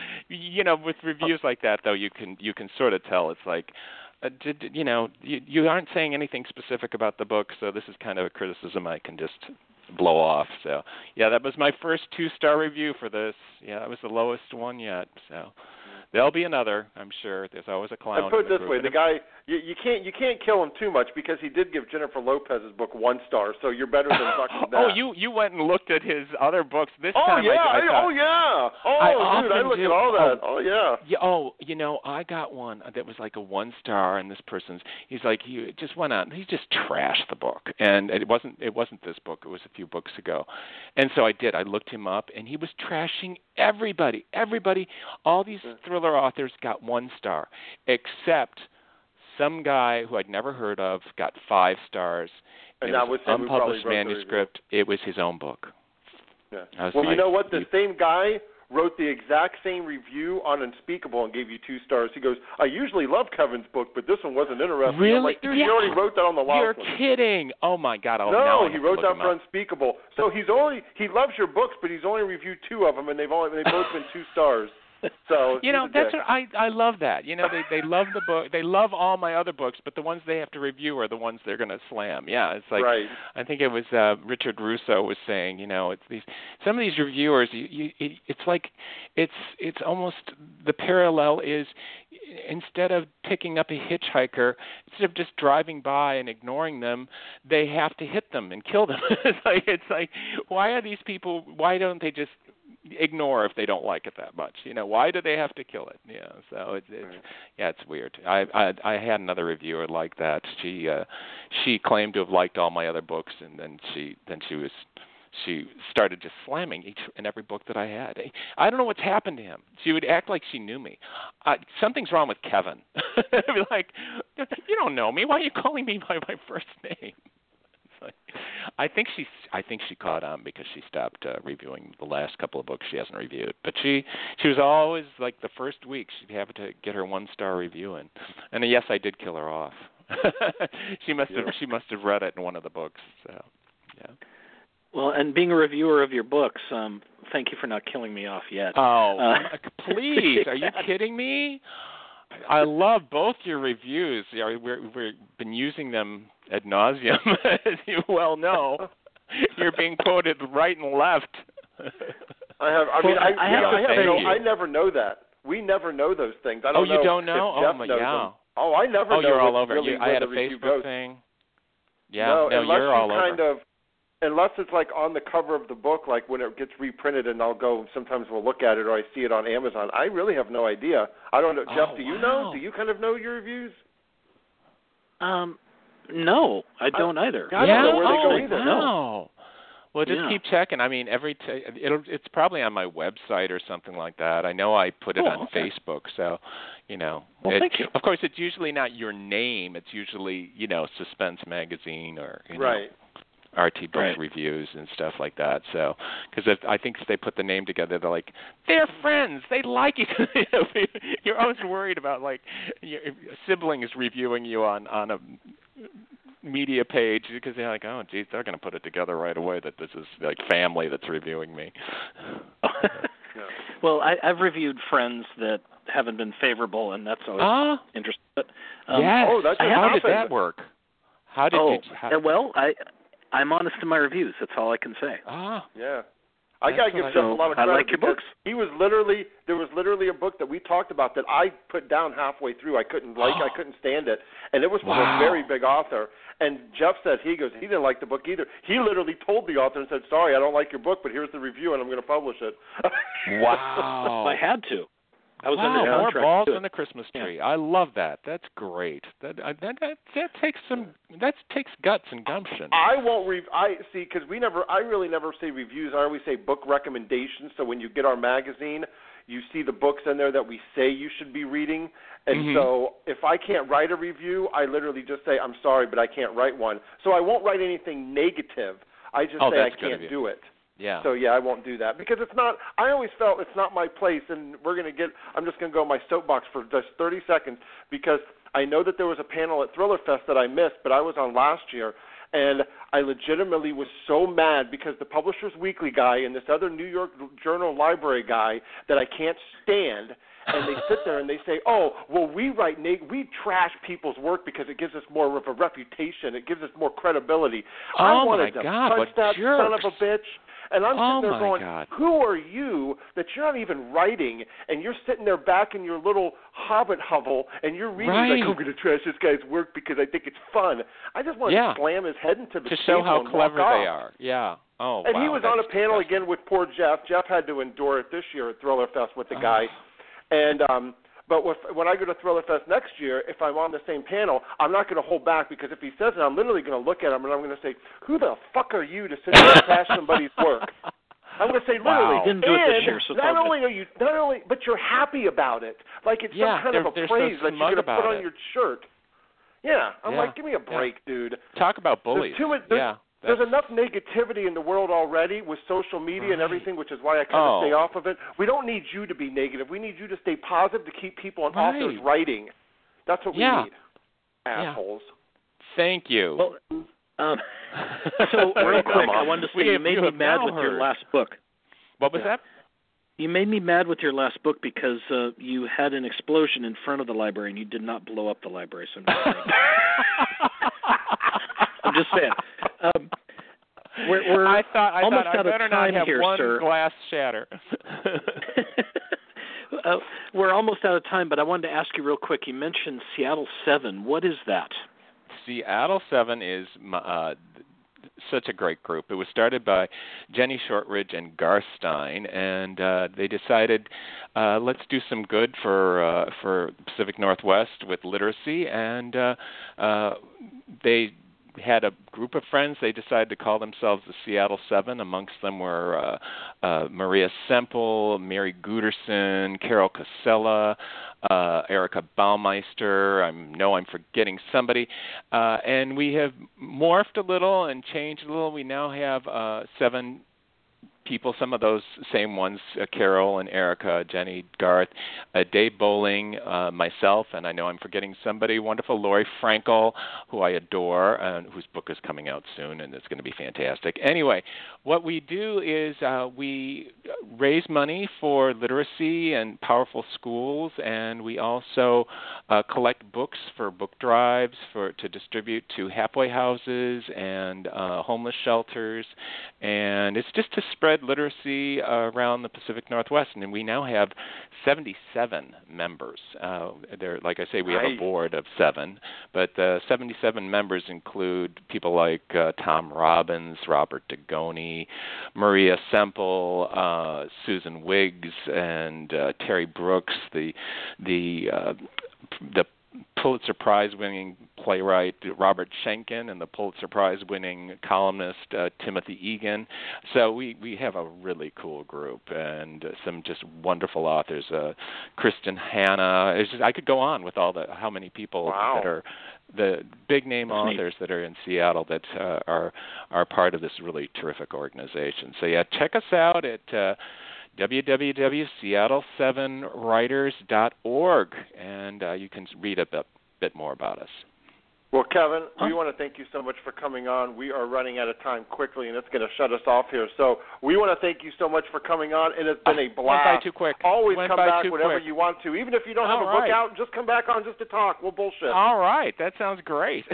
Speaker 4: You know, with reviews like that, though, you can you can sort of tell. It's like, uh, did, you know, you, you aren't saying anything specific about the book, so this is kind of a criticism I can just blow off. So, yeah, that was my first two-star review for this. Yeah, that was the lowest one yet. So. There'll be another, I'm sure. There's always a clown.
Speaker 2: I put it
Speaker 4: in the
Speaker 2: this
Speaker 4: group.
Speaker 2: way: the guy, you, you can't you can't kill him too much because he did give Jennifer Lopez's book one star, so you're better than fucking that.
Speaker 4: Oh, you you went and looked at his other books this
Speaker 2: oh,
Speaker 4: time.
Speaker 2: Yeah,
Speaker 4: I, I
Speaker 2: I,
Speaker 4: thought,
Speaker 2: oh yeah, oh
Speaker 4: I
Speaker 2: dude, I
Speaker 4: often
Speaker 2: looked
Speaker 4: do.
Speaker 2: at all that.
Speaker 4: Oh,
Speaker 2: Oh, yeah.
Speaker 4: yeah. Oh, you know, I got one that was like a one star, and this person's he's like he just went on. He just trashed the book, and it wasn't it wasn't this book. It was a few books ago, and so I did. I looked him up, and he was trashing everybody. Everybody, all these thriller authors got one star, except some guy who I'd never heard of got five stars.
Speaker 2: And
Speaker 4: it
Speaker 2: that
Speaker 4: was
Speaker 2: was
Speaker 4: an
Speaker 2: him who probably
Speaker 4: unpublished
Speaker 2: wrote the
Speaker 4: manuscript. It was his own book.
Speaker 2: Yeah.
Speaker 4: I was
Speaker 2: Well,
Speaker 4: like,
Speaker 2: you know what? The
Speaker 4: you-
Speaker 2: same guy wrote the exact same review on Unspeakable and gave you two stars. He goes, I usually love Kevin's book, but this one wasn't interesting.
Speaker 4: Really?
Speaker 2: I'm like, dude,
Speaker 4: Yeah.
Speaker 2: you already wrote that on the last
Speaker 4: You're
Speaker 2: one.
Speaker 4: kidding! Oh my God! Oh, now
Speaker 2: No,
Speaker 4: I
Speaker 2: he
Speaker 4: have to
Speaker 2: wrote
Speaker 4: look
Speaker 2: that
Speaker 4: him
Speaker 2: for
Speaker 4: up.
Speaker 2: Unspeakable. So he's only he loves your books, but he's only reviewed two of them, and they've only they've both been two stars. So
Speaker 4: you know
Speaker 2: he's a
Speaker 4: that's
Speaker 2: dick.
Speaker 4: what I I love that. You know they they love the book. They love all my other books, but the ones they have to review are the ones they're going to slam. Yeah, it's like
Speaker 2: right.
Speaker 4: I think it was uh, Richard Russo was saying. You know, it's these some of these reviewers. You, you it, it's like it's it's almost the parallel is instead of picking up a hitchhiker, instead of just driving by and ignoring them, they have to hit them and kill them. It's like it's like why are these people? Why don't they just ignore if they don't like it that much. You know, why do they have to kill it? Yeah, so it's, it's
Speaker 2: Right.
Speaker 4: yeah, it's weird. I, I I had another reviewer like that. She uh, she claimed to have liked all my other books, and then she then she was. She started just slamming each and every book that I had. I don't know what's happened to him. She would act like she knew me. Uh, something's wrong with Kevin. I'd be like, you don't know me. Why are you calling me by my first name? It's like, I think she, I think she caught on because she stopped uh, reviewing the last couple of books she hasn't reviewed. But she, she was always like the first week she'd have to get her one star review in. And uh, yes, I did kill her off. she must have, she must have read it in one of the books. So, yeah.
Speaker 3: Well, and being a reviewer of your books, um, thank you for not killing me off yet.
Speaker 4: Oh,
Speaker 3: uh,
Speaker 4: please. Are you kidding me? I love both your reviews. We're, we've been using them ad nauseum, as you well know. You're being quoted right and left.
Speaker 2: I have. I mean,
Speaker 3: Well,
Speaker 2: I,
Speaker 3: I
Speaker 2: yeah,
Speaker 3: have to
Speaker 2: I, have
Speaker 3: say-
Speaker 2: no, I never know that. We never know those things. I don't
Speaker 4: Oh, you
Speaker 2: know
Speaker 4: don't know?
Speaker 2: if Jeff
Speaker 4: Oh, my
Speaker 2: knows
Speaker 4: yeah.
Speaker 2: them. Oh, I never
Speaker 4: Oh,
Speaker 2: know.
Speaker 4: you're all
Speaker 2: what's
Speaker 4: over.
Speaker 2: Really
Speaker 4: You, I had a
Speaker 2: where the review
Speaker 4: Facebook
Speaker 2: goes.
Speaker 4: thing. Yeah,
Speaker 2: no,
Speaker 4: no,
Speaker 2: unless
Speaker 4: you're
Speaker 2: you
Speaker 4: all
Speaker 2: kind
Speaker 4: over.
Speaker 2: of, unless it's like on the cover of the book, like when it gets reprinted, and I'll go. Sometimes we'll look at it, or I see it on Amazon. I really have no idea. I don't know.
Speaker 4: Oh,
Speaker 2: Jeff, do you
Speaker 4: wow.
Speaker 2: know? Do you kind of know your reviews?
Speaker 3: um, no, I don't either.
Speaker 2: I don't
Speaker 4: yeah?
Speaker 2: know where they
Speaker 4: oh,
Speaker 2: go either.
Speaker 4: Wow. Well, just
Speaker 3: Yeah.
Speaker 4: keep checking. I mean, every t- it'll, it's probably on my website or something like that. I know I put it
Speaker 3: Cool,
Speaker 4: on
Speaker 3: okay.
Speaker 4: Facebook, so you know.
Speaker 3: Well,
Speaker 4: it,
Speaker 3: thank you.
Speaker 4: Of course, it's usually not your name. It's usually you know Suspense Magazine or you know,
Speaker 2: Right.
Speaker 4: R T Book
Speaker 3: Right.
Speaker 4: Reviews and stuff like that. So, because I think if they put the name together, they're like, they're friends. They like you. You know, you're always worried about like your siblings reviewing you on on a media page because they're like, oh, geez, they're going to put it together right away that this is like family that's reviewing me.
Speaker 3: Well, I, I've reviewed friends that haven't been favorable, and that's always
Speaker 4: Ah,
Speaker 3: interesting. But, um,
Speaker 4: yes.
Speaker 2: Oh, that
Speaker 3: I
Speaker 2: just
Speaker 3: have-
Speaker 4: How did
Speaker 2: happened.
Speaker 4: that work? How did
Speaker 3: oh,
Speaker 4: you? How,
Speaker 3: uh, well, I, I'm honest in my reviews. That's all I can say.
Speaker 4: ah,
Speaker 2: Yeah. I
Speaker 4: That's
Speaker 2: gotta
Speaker 4: what
Speaker 2: give
Speaker 4: I-
Speaker 2: Jeff a lot of
Speaker 3: I
Speaker 2: credit
Speaker 3: like your
Speaker 2: because
Speaker 3: books.
Speaker 2: he was literally there was literally a book that we talked about that I put down halfway through. I couldn't like I couldn't stand it, and it was from
Speaker 4: Wow.
Speaker 2: a very big author. And Jeff said he goes he didn't like the book either. He literally told the author and said, "Sorry, I don't like your book, but here's the review, and I'm going to publish it."
Speaker 4: wow.
Speaker 3: I had to. I was
Speaker 4: wow,
Speaker 3: under
Speaker 4: more
Speaker 3: contract.
Speaker 4: balls
Speaker 3: to
Speaker 4: on
Speaker 3: it.
Speaker 4: the Christmas
Speaker 3: Yeah.
Speaker 4: tree. I love that. That's great. That uh, that that, that takes some. That takes guts and gumption.
Speaker 2: I won't re- I see because we never. I really never say reviews. I always say book recommendations. So when you get our magazine, you see the books in there that we say you should be reading. And
Speaker 4: Mhm.
Speaker 2: so if I can't write a review, I literally just say I'm sorry, but I can't write one. So I won't write anything negative. I just
Speaker 4: Oh,
Speaker 2: say I
Speaker 4: that's good of
Speaker 2: can't
Speaker 4: you.
Speaker 2: do it.
Speaker 4: Yeah.
Speaker 2: So yeah, I won't do that because it's not. I always felt it's not my place, and we're gonna get. I'm just gonna go on my soapbox for just thirty seconds because I know that there was a panel at Thriller Fest that I missed, but I was on last year, and I legitimately was so mad because the Publishers Weekly guy and this other New York Journal Library guy that I can't stand. And they sit there and they say, "Oh, well, we write, neg- we trash people's work because it gives us more of a reputation. It gives us more credibility."
Speaker 4: Oh,
Speaker 2: I wanted
Speaker 4: my
Speaker 2: to
Speaker 4: God,
Speaker 2: punch
Speaker 4: what
Speaker 2: that son of
Speaker 4: jerks.
Speaker 2: a bitch. And I'm
Speaker 4: Oh,
Speaker 2: sitting there
Speaker 4: my
Speaker 2: going,
Speaker 4: God.
Speaker 2: "Who are you that you're not even writing, and you're sitting there back in your little hobbit hovel, and you're reading
Speaker 4: Right.
Speaker 2: like, I'm going to trash this guy's work because I think it's fun." I just wanted
Speaker 4: Yeah.
Speaker 2: to slam his head into the
Speaker 4: To show
Speaker 2: table
Speaker 4: how
Speaker 2: and
Speaker 4: clever
Speaker 2: walk
Speaker 4: they
Speaker 2: off.
Speaker 4: are. Yeah. Oh,
Speaker 2: And
Speaker 4: wow.
Speaker 2: he was on a
Speaker 4: that's
Speaker 2: panel
Speaker 4: disgusting.
Speaker 2: again with poor Jeff. Jeff had to endure it this year at Thriller Fest with the
Speaker 4: Oh.
Speaker 2: guy. And um, but with, when I go to Thriller Fest next year, if I'm on the same panel, I'm not going to hold back because if he says it, I'm literally going to look at him and I'm going to say, "Who the fuck are you to sit there and trash somebody's work?" I'm going to say literally.
Speaker 4: Wow.
Speaker 3: Didn't do it this
Speaker 2: and
Speaker 3: year, so it's
Speaker 2: not
Speaker 3: all good.
Speaker 2: only are you not only, but you're happy about it, like it's
Speaker 4: Yeah,
Speaker 2: some kind
Speaker 4: they're-
Speaker 2: of a
Speaker 4: they're so
Speaker 2: praise that you're
Speaker 4: smug
Speaker 2: going to put
Speaker 4: about
Speaker 2: on
Speaker 4: it.
Speaker 2: your shirt. Yeah, I'm
Speaker 4: Yeah,
Speaker 2: like, give me a
Speaker 4: yeah.
Speaker 2: break, dude.
Speaker 4: Talk about bullies.
Speaker 2: There's too much. There's,
Speaker 4: yeah.
Speaker 2: There's
Speaker 4: that's-
Speaker 2: enough negativity in the world already with social media and
Speaker 4: Right.
Speaker 2: everything, which is why I kind of
Speaker 4: Oh.
Speaker 2: stay off of it. We don't need you to be negative. We need you to stay positive to keep people and
Speaker 4: Right.
Speaker 2: authors writing. That's what we
Speaker 4: Yeah.
Speaker 2: need, assholes.
Speaker 4: Thank you.
Speaker 3: Well, um, so real quick, I wanted to say
Speaker 4: We
Speaker 3: you
Speaker 4: have-
Speaker 3: made
Speaker 4: you
Speaker 3: me
Speaker 4: have
Speaker 3: mad
Speaker 4: now
Speaker 3: with your
Speaker 4: heard.
Speaker 3: last book.
Speaker 4: What was
Speaker 2: Yeah.
Speaker 4: that?
Speaker 3: You made me mad with your last book because uh, you had an explosion in front of the library and you did not blow up the library. So I'm just saying. I'm just saying. Um, we're we're
Speaker 4: I thought I
Speaker 3: almost
Speaker 4: thought I
Speaker 3: out of
Speaker 4: better
Speaker 3: time
Speaker 4: not have
Speaker 3: here,
Speaker 4: one
Speaker 3: sir.
Speaker 4: glass shatter.
Speaker 3: uh, we're almost out of time, but I wanted to ask you real quick. You mentioned Seattle Seven. What is that?
Speaker 4: Seattle Seven is my, uh, such a great group. It was started by Jenny Shortridge and Garth Stein, and uh, they decided uh, let's do some good for uh, for the Pacific Northwest with literacy, and uh, uh, they had a group of friends. They decided to call themselves the Seattle Seven. Amongst them were uh, uh, Maria Semple, Mary Guterson, Carol Casella, uh, Erica Baumeister. I know I'm forgetting somebody. Uh, and we have morphed a little and changed a little. We now have uh, seven people, some of those same ones, uh, Carol and Erica, Jenny, Garth, uh, Dave Bowling, uh, myself, and I know I'm forgetting somebody wonderful, Lori Frankel, who I adore, and whose book is coming out soon, and it's going to be fantastic. Anyway, what we do is uh, we raise money for literacy and powerful schools, and we also uh, collect books for book drives for to distribute to halfway houses and uh, homeless shelters, and it's just to spread literacy uh, around the Pacific Northwest, and we now have seventy-seven members. Uh, there, like I say, we have a board of seven, but uh, seventy-seven members include people like uh, Tom Robbins, Robert Degoni, Maria Semple, uh, Susan Wiggs, and uh, Terry Brooks, the the uh, the Pulitzer Prize-winning playwright Robert Schenken and the Pulitzer Prize-winning columnist uh, Timothy Egan. So we, we have a really cool group and uh, some just wonderful authors. Uh, Kristen Hanna. It's just, I could go on with all the how many people
Speaker 2: wow.
Speaker 4: that are the big name authors that are in Seattle that uh, are are part of this really terrific organization. So yeah, check us out at Uh, w w w dot seattle seven writers dot org, and uh, you can read a bit, bit more about us.
Speaker 2: Well, Kevin,
Speaker 3: huh?
Speaker 2: we want to thank you so much for coming on. We are running out of time quickly, and it's going to shut us off here. So we want to thank you so much for coming on. It has been a blast.
Speaker 4: Went by too quick.
Speaker 2: Always
Speaker 4: Went
Speaker 2: come
Speaker 4: by
Speaker 2: back
Speaker 4: too
Speaker 2: whenever
Speaker 4: quick.
Speaker 2: you want to. Even if you don't
Speaker 4: All
Speaker 2: have a
Speaker 4: right.
Speaker 2: book out, just come back on just to talk. We'll bullshit.
Speaker 4: All right. That sounds great.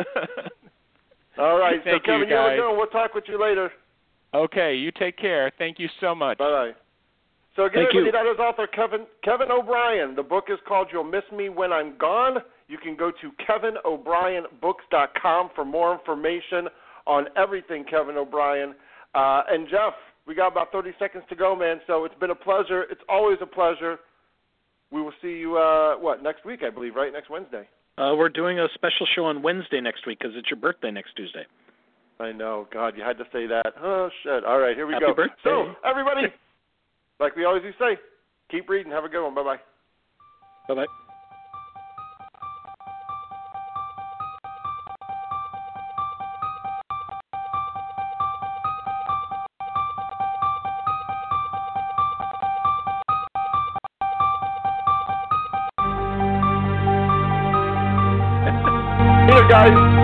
Speaker 2: All right.
Speaker 4: Thank
Speaker 2: so, Kevin,
Speaker 4: you,
Speaker 2: you have a
Speaker 4: guys.
Speaker 2: good one. We'll talk with you later.
Speaker 4: Okay. You take care. Thank you so much.
Speaker 2: Bye-bye. So again,
Speaker 3: Thank you.
Speaker 2: everybody, that is author Kevin Kevin O'Brien. The book is called You'll Miss Me When I'm Gone. You can go to kevin o'brien books dot com for more information on everything Kevin O'Brien. Uh, and Jeff, we got about thirty seconds to go, man, so it's been a pleasure. It's always a pleasure. We will see you, uh, what, next week, I believe, right? Next Wednesday.
Speaker 3: Uh, we're doing a special show on Wednesday next week because it's your birthday next Tuesday.
Speaker 2: I know. God, you had to say that. Oh, shit. All right, here we
Speaker 3: Happy
Speaker 2: go.
Speaker 3: birthday.
Speaker 2: So, everybody, like we always do say, keep reading. Have a good one. Bye-bye.
Speaker 3: Bye-bye.
Speaker 2: Here, guys.